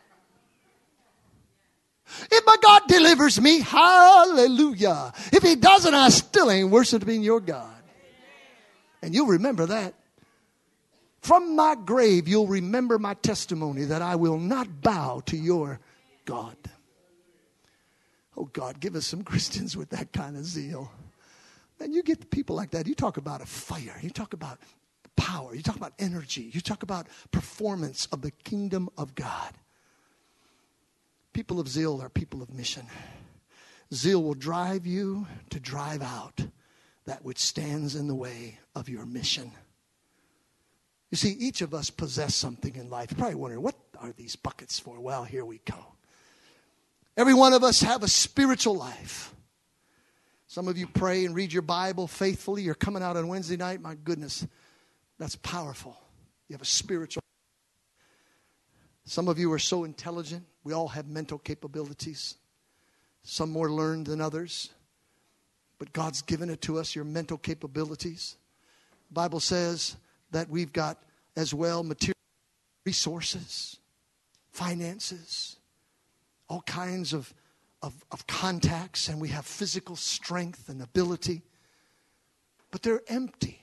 If my God delivers me, hallelujah. If He doesn't, I still ain't worshiping your God. And you'll remember that. From my grave, you'll remember my testimony that I will not bow to your God. Oh, God, give us some Christians with that kind of zeal. And you get people like that. You talk about a fire. You talk about power. You talk about energy. You talk about performance of the kingdom of God. People of zeal are people of mission. Zeal will drive you to drive out that which stands in the way of your mission. You see, each of us possess something in life. You're probably wondering, what are these buckets for? Well, here we go. Every one of us have a spiritual life. Some of you pray and read your Bible faithfully. You're coming out on Wednesday night. My goodness, that's powerful. You have a spiritual. Some of you are so intelligent. We all have mental capabilities. Some more learned than others. But God's given it to us, your mental capabilities. The Bible says that we've got as well material resources, finances, all kinds of contacts, and we have physical strength and ability. But they're empty.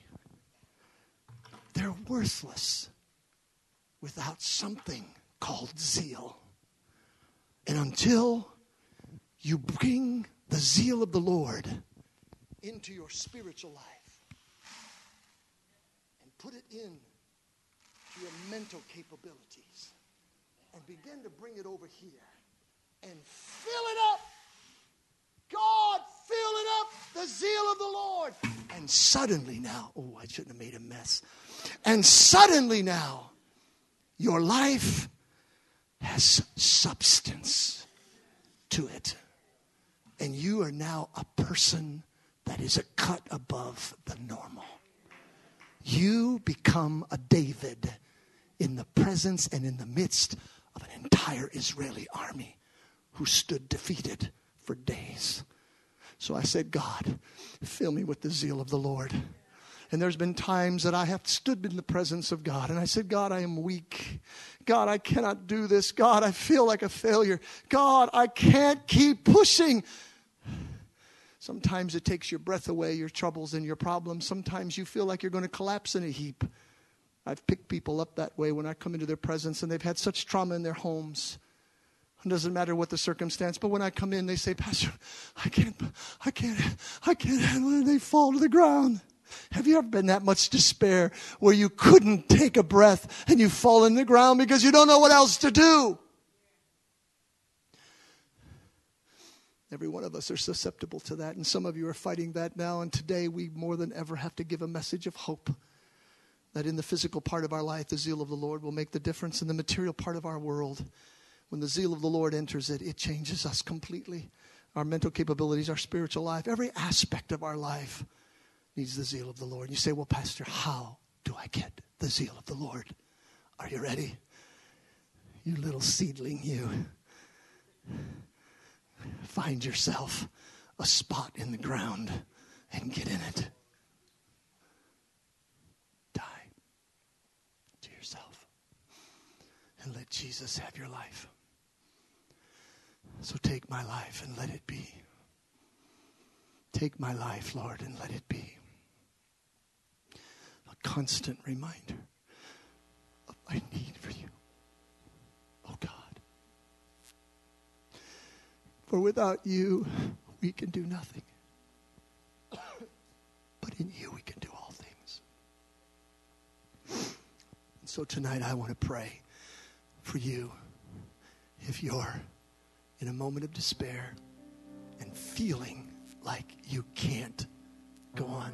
They're worthless without something called zeal. And until you bring the zeal of the Lord into your spiritual life and put it in to your mental capabilities and begin to bring it over here and fill it up. God, fill it up, the zeal of the Lord. And suddenly now, I shouldn't have made a mess. And suddenly now, your life has substance to it. And you are now a person that is a cut above the normal. You become a David in the presence and in the midst of an entire Israeli army who stood defeated for days. So I said, God, fill me with the zeal of the Lord. And there's been times that I have stood in the presence of God and I said, God, I am weak. God, I cannot do this. God, I feel like a failure. God, I can't keep pushing. Sometimes it takes your breath away, your troubles and your problems. Sometimes you feel like you're going to collapse in a heap. I've picked people up that way when I come into their presence and they've had such trauma in their homes. It doesn't matter what the circumstance, but when I come in, they say, Pastor, I can't handle it. And they fall to the ground. Have you ever been that much despair where you couldn't take a breath and you fall in the ground because you don't know what else to do? Every one of us are susceptible to that, and some of you are fighting that now. And today we more than ever have to give a message of hope that in the physical part of our life, the zeal of the Lord will make the difference. In the material part of our world, when the zeal of the Lord enters it, it changes us completely. Our mental capabilities, our spiritual life, every aspect of our life needs the zeal of the Lord. And you say, well, Pastor, how do I get the zeal of the Lord? Are you ready? You little seedling, you. Find yourself a spot in the ground and get in it. Die to yourself and let Jesus have your life. So take my life and let it be. Take my life, Lord, and let it be a constant reminder of my need for you. Oh God. For without you, we can do nothing. But in you, we can do all things. And so tonight, I want to pray for you. If you're in a moment of despair and feeling like you can't go on.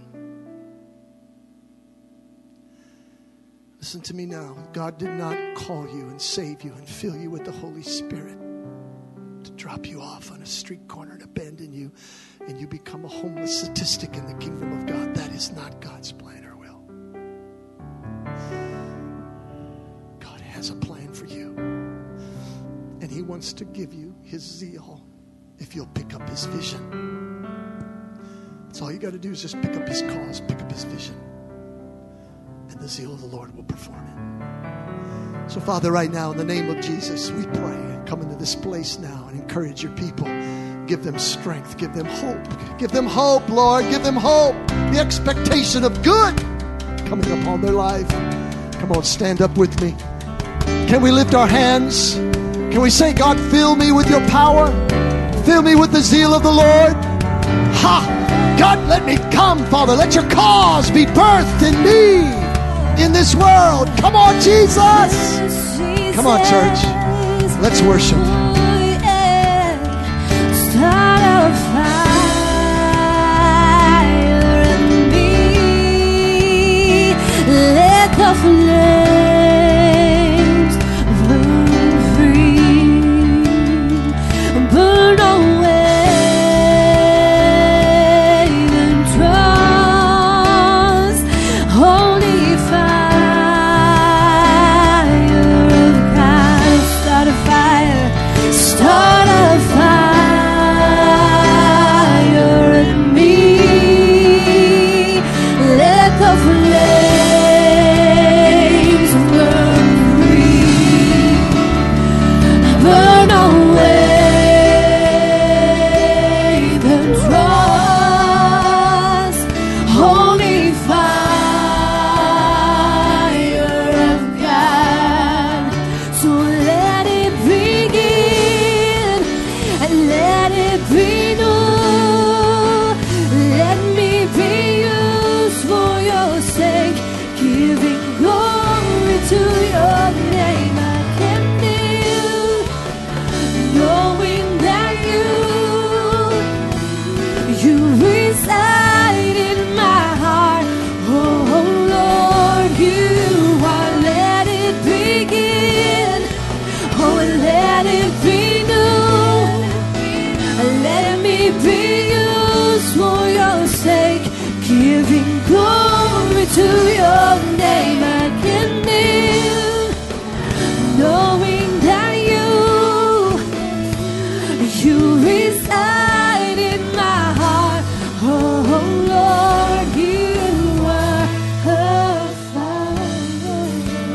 Listen to me now. God did not call you and save you and fill you with the Holy Spirit to drop you off on a street corner and abandon you and you become a homeless statistic in the kingdom of God. That is not God's plan or will. God has a plan for you. And he wants to give you his zeal if you'll pick up his vision. That's all you got to do is just pick up his cause, pick up his vision. And the zeal of the Lord will perform it. So Father, right now, in the name of Jesus, we pray. Come into this place now and encourage your people. Give them strength. Give them hope. Give them hope, Lord. Give them hope. The expectation of good coming upon their life. Come on, stand up with me. Can we lift our hands? Can we say, God, fill me with your power? Fill me with the zeal of the Lord. Ha! God, let me come, Father. Let your cause be birthed in me, in this world. Come on, Jesus. Come on, church. Let's worship. Start a fire in me. Let the flames burn free. Burn away the dross. Holy fire of God. be used for your sake, giving glory to your name. I can live knowing that you reside in my heart. Oh Lord, you are a fire.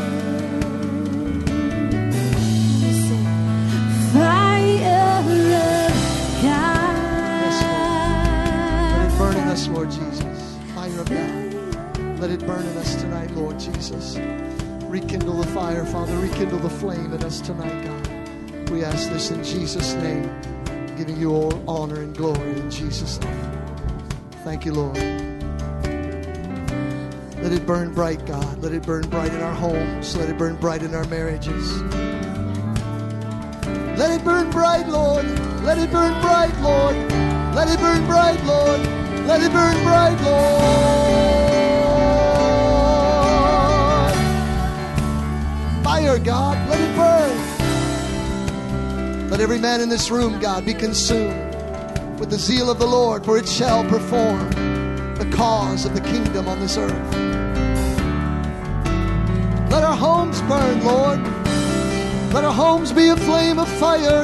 Fire of God. Let it burn in us, Lord Jesus. Fire of God. Let it burn in us tonight, Lord Jesus. Rekindle the fire, Father. Rekindle the flame in us tonight, God. We ask this in Jesus' name, giving you all honor and glory in Jesus' name. Thank you, Lord. Let it burn bright, God. Let it burn bright in our homes. Let it burn bright in our marriages. Let it burn bright, Lord. Let it burn bright, Lord. Let it burn bright, Lord. Let it burn bright, Lord. Fire, God. Let it burn. Let every man in this room, God, be consumed with the zeal of the Lord, for it shall perform the cause of the kingdom on this earth. Let our homes burn, Lord. Let our homes be a flame of fire.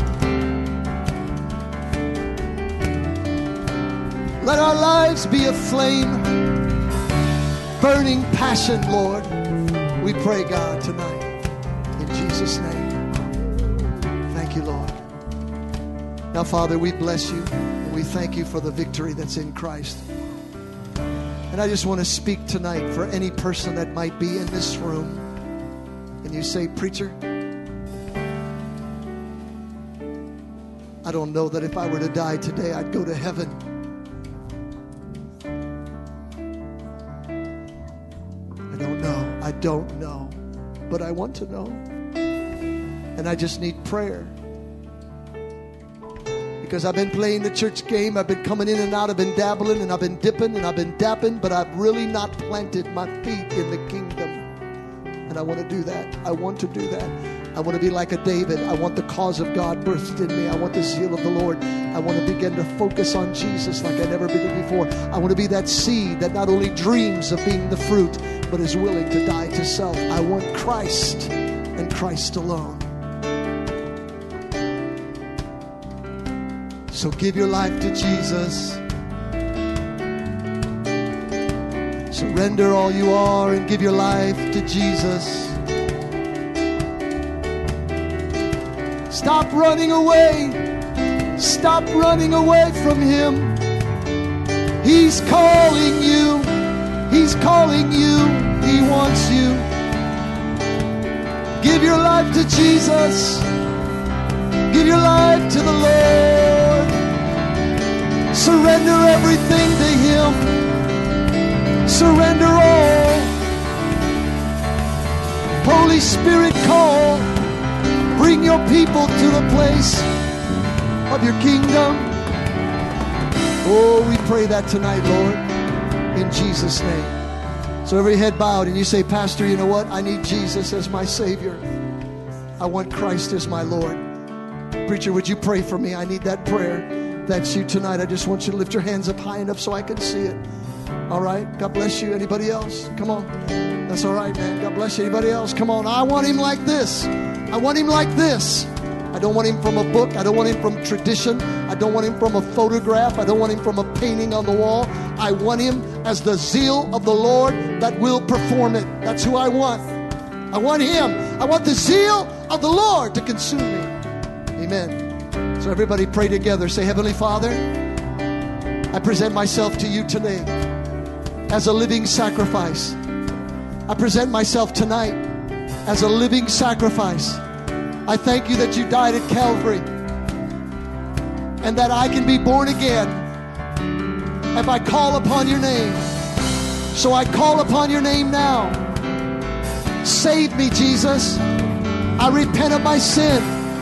Let our lives be a flame, burning passion, Lord. We pray, God, tonight. In Jesus' name. Thank you, Lord. Now, Father, we bless you and we thank you for the victory that's in Christ. And I just want to speak tonight for any person that might be in this room. And you say, preacher, I don't know that if I were to die today, I'd go to heaven. I don't know, but I want to know. And I just need prayer. Because I've been playing the church game. I've been coming in and out. I've been dabbling and I've been dipping and I've been dapping, but I've really not planted my feet in the kingdom. And I want to do that. I want to do that. I want to be like a David. I want the cause of God birthed in me. I want the zeal of the Lord. I want to begin to focus on Jesus like I never did before. I want to be that seed that not only dreams of being the fruit, but is willing to die to self. I want Christ and Christ alone. So give your life to Jesus. Surrender all you are and give your life to Jesus. Stop running away. Stop running away from Him. He's calling you. He's calling you. He wants you. Give your life to Jesus. Give your life to the Lord. Surrender everything to Him. Surrender all. Holy Spirit, call. Bring your people to the place of your kingdom. Oh, we pray that tonight, Lord, in Jesus' name. So every head bowed and you say, Pastor, you know what? I need Jesus as my Savior. I want Christ as my Lord. Preacher, would you pray for me? I need that prayer. That's you tonight. I just want you to lift your hands up high enough so I can see it. All right. God bless you. Anybody else? Come on. That's all right, man. God bless you. Anybody else? Come on. I want Him like this. I want Him like this. I don't want Him from a book. I don't want Him from tradition. I don't want Him from a photograph. I don't want Him from a painting on the wall. I want Him as the zeal of the Lord that will perform it. That's who I want. I want Him. I want the zeal of the Lord to consume me. Amen. So everybody pray together. Say, Heavenly Father, I present myself to you today as a living sacrifice. I present myself tonight as a living sacrifice. I thank you that you died at Calvary and that I can be born again if I call upon your name. So I call upon your name now. Save me, Jesus. I repent of my sin.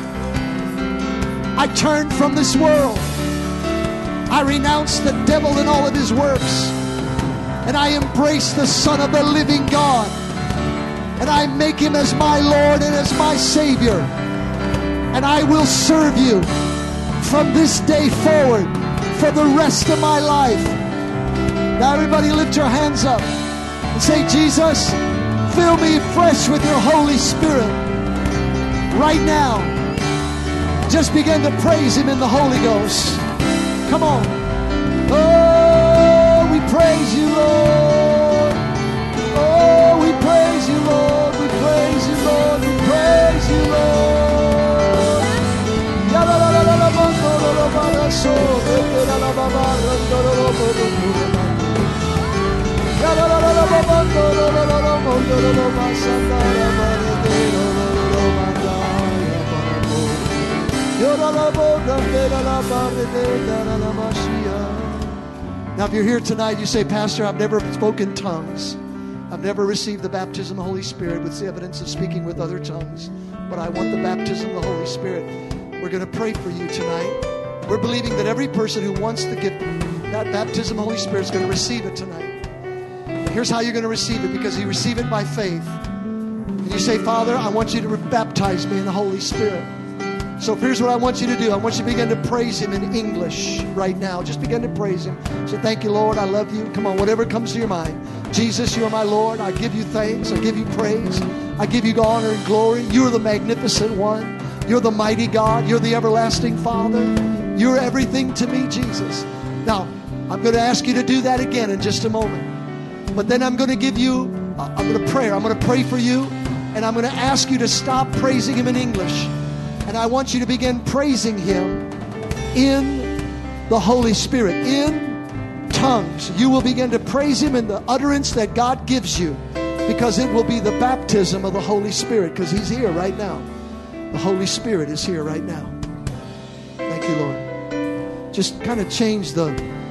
I turn from this world. I renounce the devil and all of his works. And I embrace the Son of the living God. And I make Him as my Lord and as my Savior. And I will serve you from this day forward for the rest of my life. Now everybody lift your hands up and say, Jesus, fill me fresh with your Holy Spirit right now. Just begin to praise him in the Holy Ghost. Come on. Oh, we praise you, Lord. Oh, we praise you, Lord. We praise you, Lord. We praise you, Lord. Now if you're here tonight, you say, Pastor, I've never spoken tongues. I've never received the baptism of the Holy Spirit with the evidence of speaking with other tongues, but I want the baptism of the Holy Spirit. We're going to pray for you tonight. We're believing that every person who wants to get that baptism of the Holy Spirit is going to receive it tonight. And here's how you're going to receive it, because you receive it by faith. And you say, Father, I want you to baptize me in the Holy Spirit. So here's what I want you to do. I want you to begin to praise him in English right now. Just begin to praise him. Say, thank you, Lord. I love you. Come on, whatever comes to your mind. Jesus, you are my Lord. I give you thanks. I give you praise. I give you honor and glory. You are the magnificent one. You're the mighty God. You're the everlasting Father. You're everything to me, Jesus. Now, I'm going to ask you to do that again in just a moment. But then I'm going to give you, I'm going to pray. I'm going to pray for you. And I'm going to ask you to stop praising him in English. And I want you to begin praising him in the Holy Spirit, in tongues. You will begin to praise him in the utterance that God gives you, because it will be the baptism of the Holy Spirit, because he's here right now. The Holy Spirit is here right now. Thank you, Lord. Just kind of change the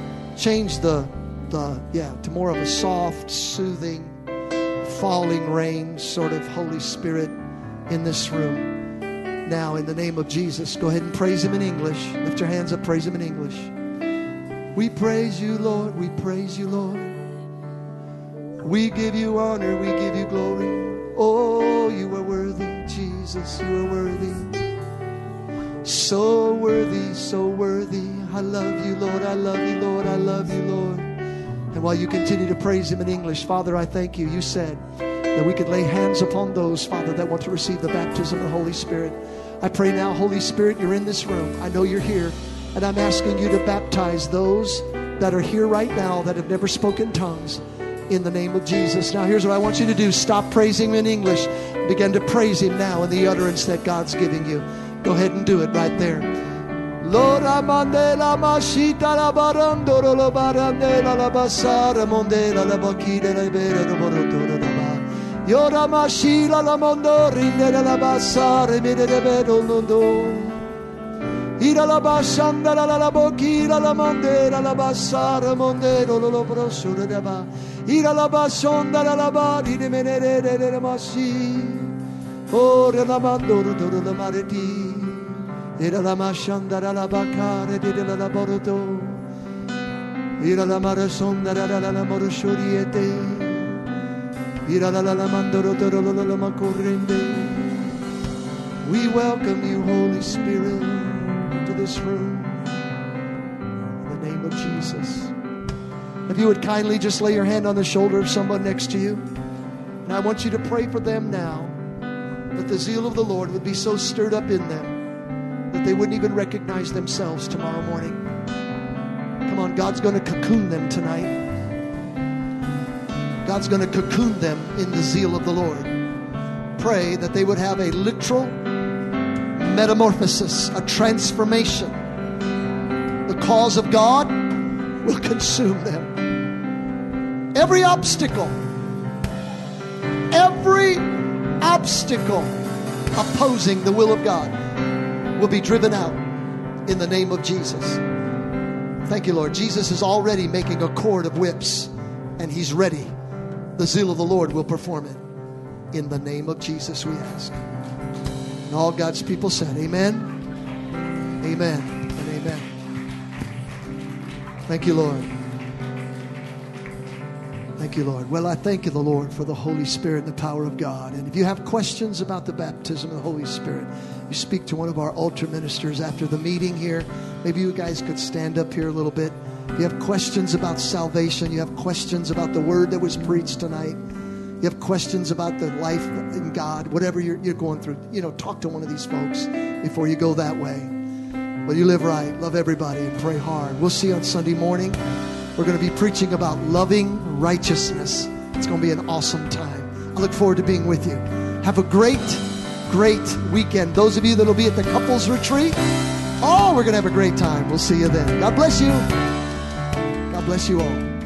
to more of a soft, soothing, falling rain sort of Holy Spirit in this room. Now, in the name of Jesus, go ahead and praise him in English. Lift your hands up, praise him in English. We praise you, Lord. We praise you, Lord. We give you honor. We give you glory. Oh, you are worthy, Jesus. You are worthy. So worthy, so worthy. I love you, Lord. I love you, Lord. I love you, Lord. And while you continue to praise him in English, Father, I thank you. You said that we could lay hands upon those, Father, that want to receive the baptism of the Holy Spirit. I pray now, Holy Spirit, you're in this room. I know you're here. And I'm asking you to baptize those that are here right now that have never spoken tongues in the name of Jesus. Now, here's what I want you to do. Stop praising him in English. Begin to praise him now in the utterance that God's giving you. Go ahead and do it right there. Lord, amande la mashita la barandoro la barandela la basara mondela la bakida la bera la borotoro la ba. Yora mashila la mondo rindela la basara mede de bedo nondo. Ira la bashanda la bokira la mandera la basara mondero lo brosura de ba. Ira la bashonda la bari de menere de mashi. Ora la mandoro doro la mareti. Ira la mashandara la bakare de la laboroto. Ira la marasonda la moroshoriete. Ira la mandoro toro la macorrende. We welcome you, Holy Spirit, into this room. In the name of Jesus. If you would kindly just lay your hand on the shoulder of someone next to you. And I want you to pray for them now, that the zeal of the Lord would be so stirred up in them that they wouldn't even recognize themselves tomorrow morning. Come on, God's going to cocoon them tonight. God's going to cocoon them in the zeal of the Lord. Pray that they would have a literal metamorphosis, a transformation. The cause of God will consume them. Every obstacle opposing the will of God will be driven out in the name of Jesus. Thank you, Lord. Jesus is already making a cord of whips, and he's ready. The zeal of the Lord will perform it. In the name of Jesus we ask. And all God's people said, amen, amen, and amen. Thank you, Lord. Thank you, Lord. Well, I thank you, the Lord, for the Holy Spirit and the power of God. And if you have questions about the baptism of the Holy Spirit, you speak to one of our altar ministers after the meeting here. Maybe you guys could stand up here a little bit. If you have questions about salvation, you have questions about the word that was preached tonight, you have questions about the life in God, whatever you're going through, talk to one of these folks before you go that way. Well, you live right, love everybody, and pray hard. We'll see you on Sunday morning. We're going to be preaching about loving righteousness. It's going to be an awesome time. I look forward to being with you. Have a great weekend. Those of you that will be at the couples retreat, we're going to have a great time. We'll see you then. God bless you. God bless you all.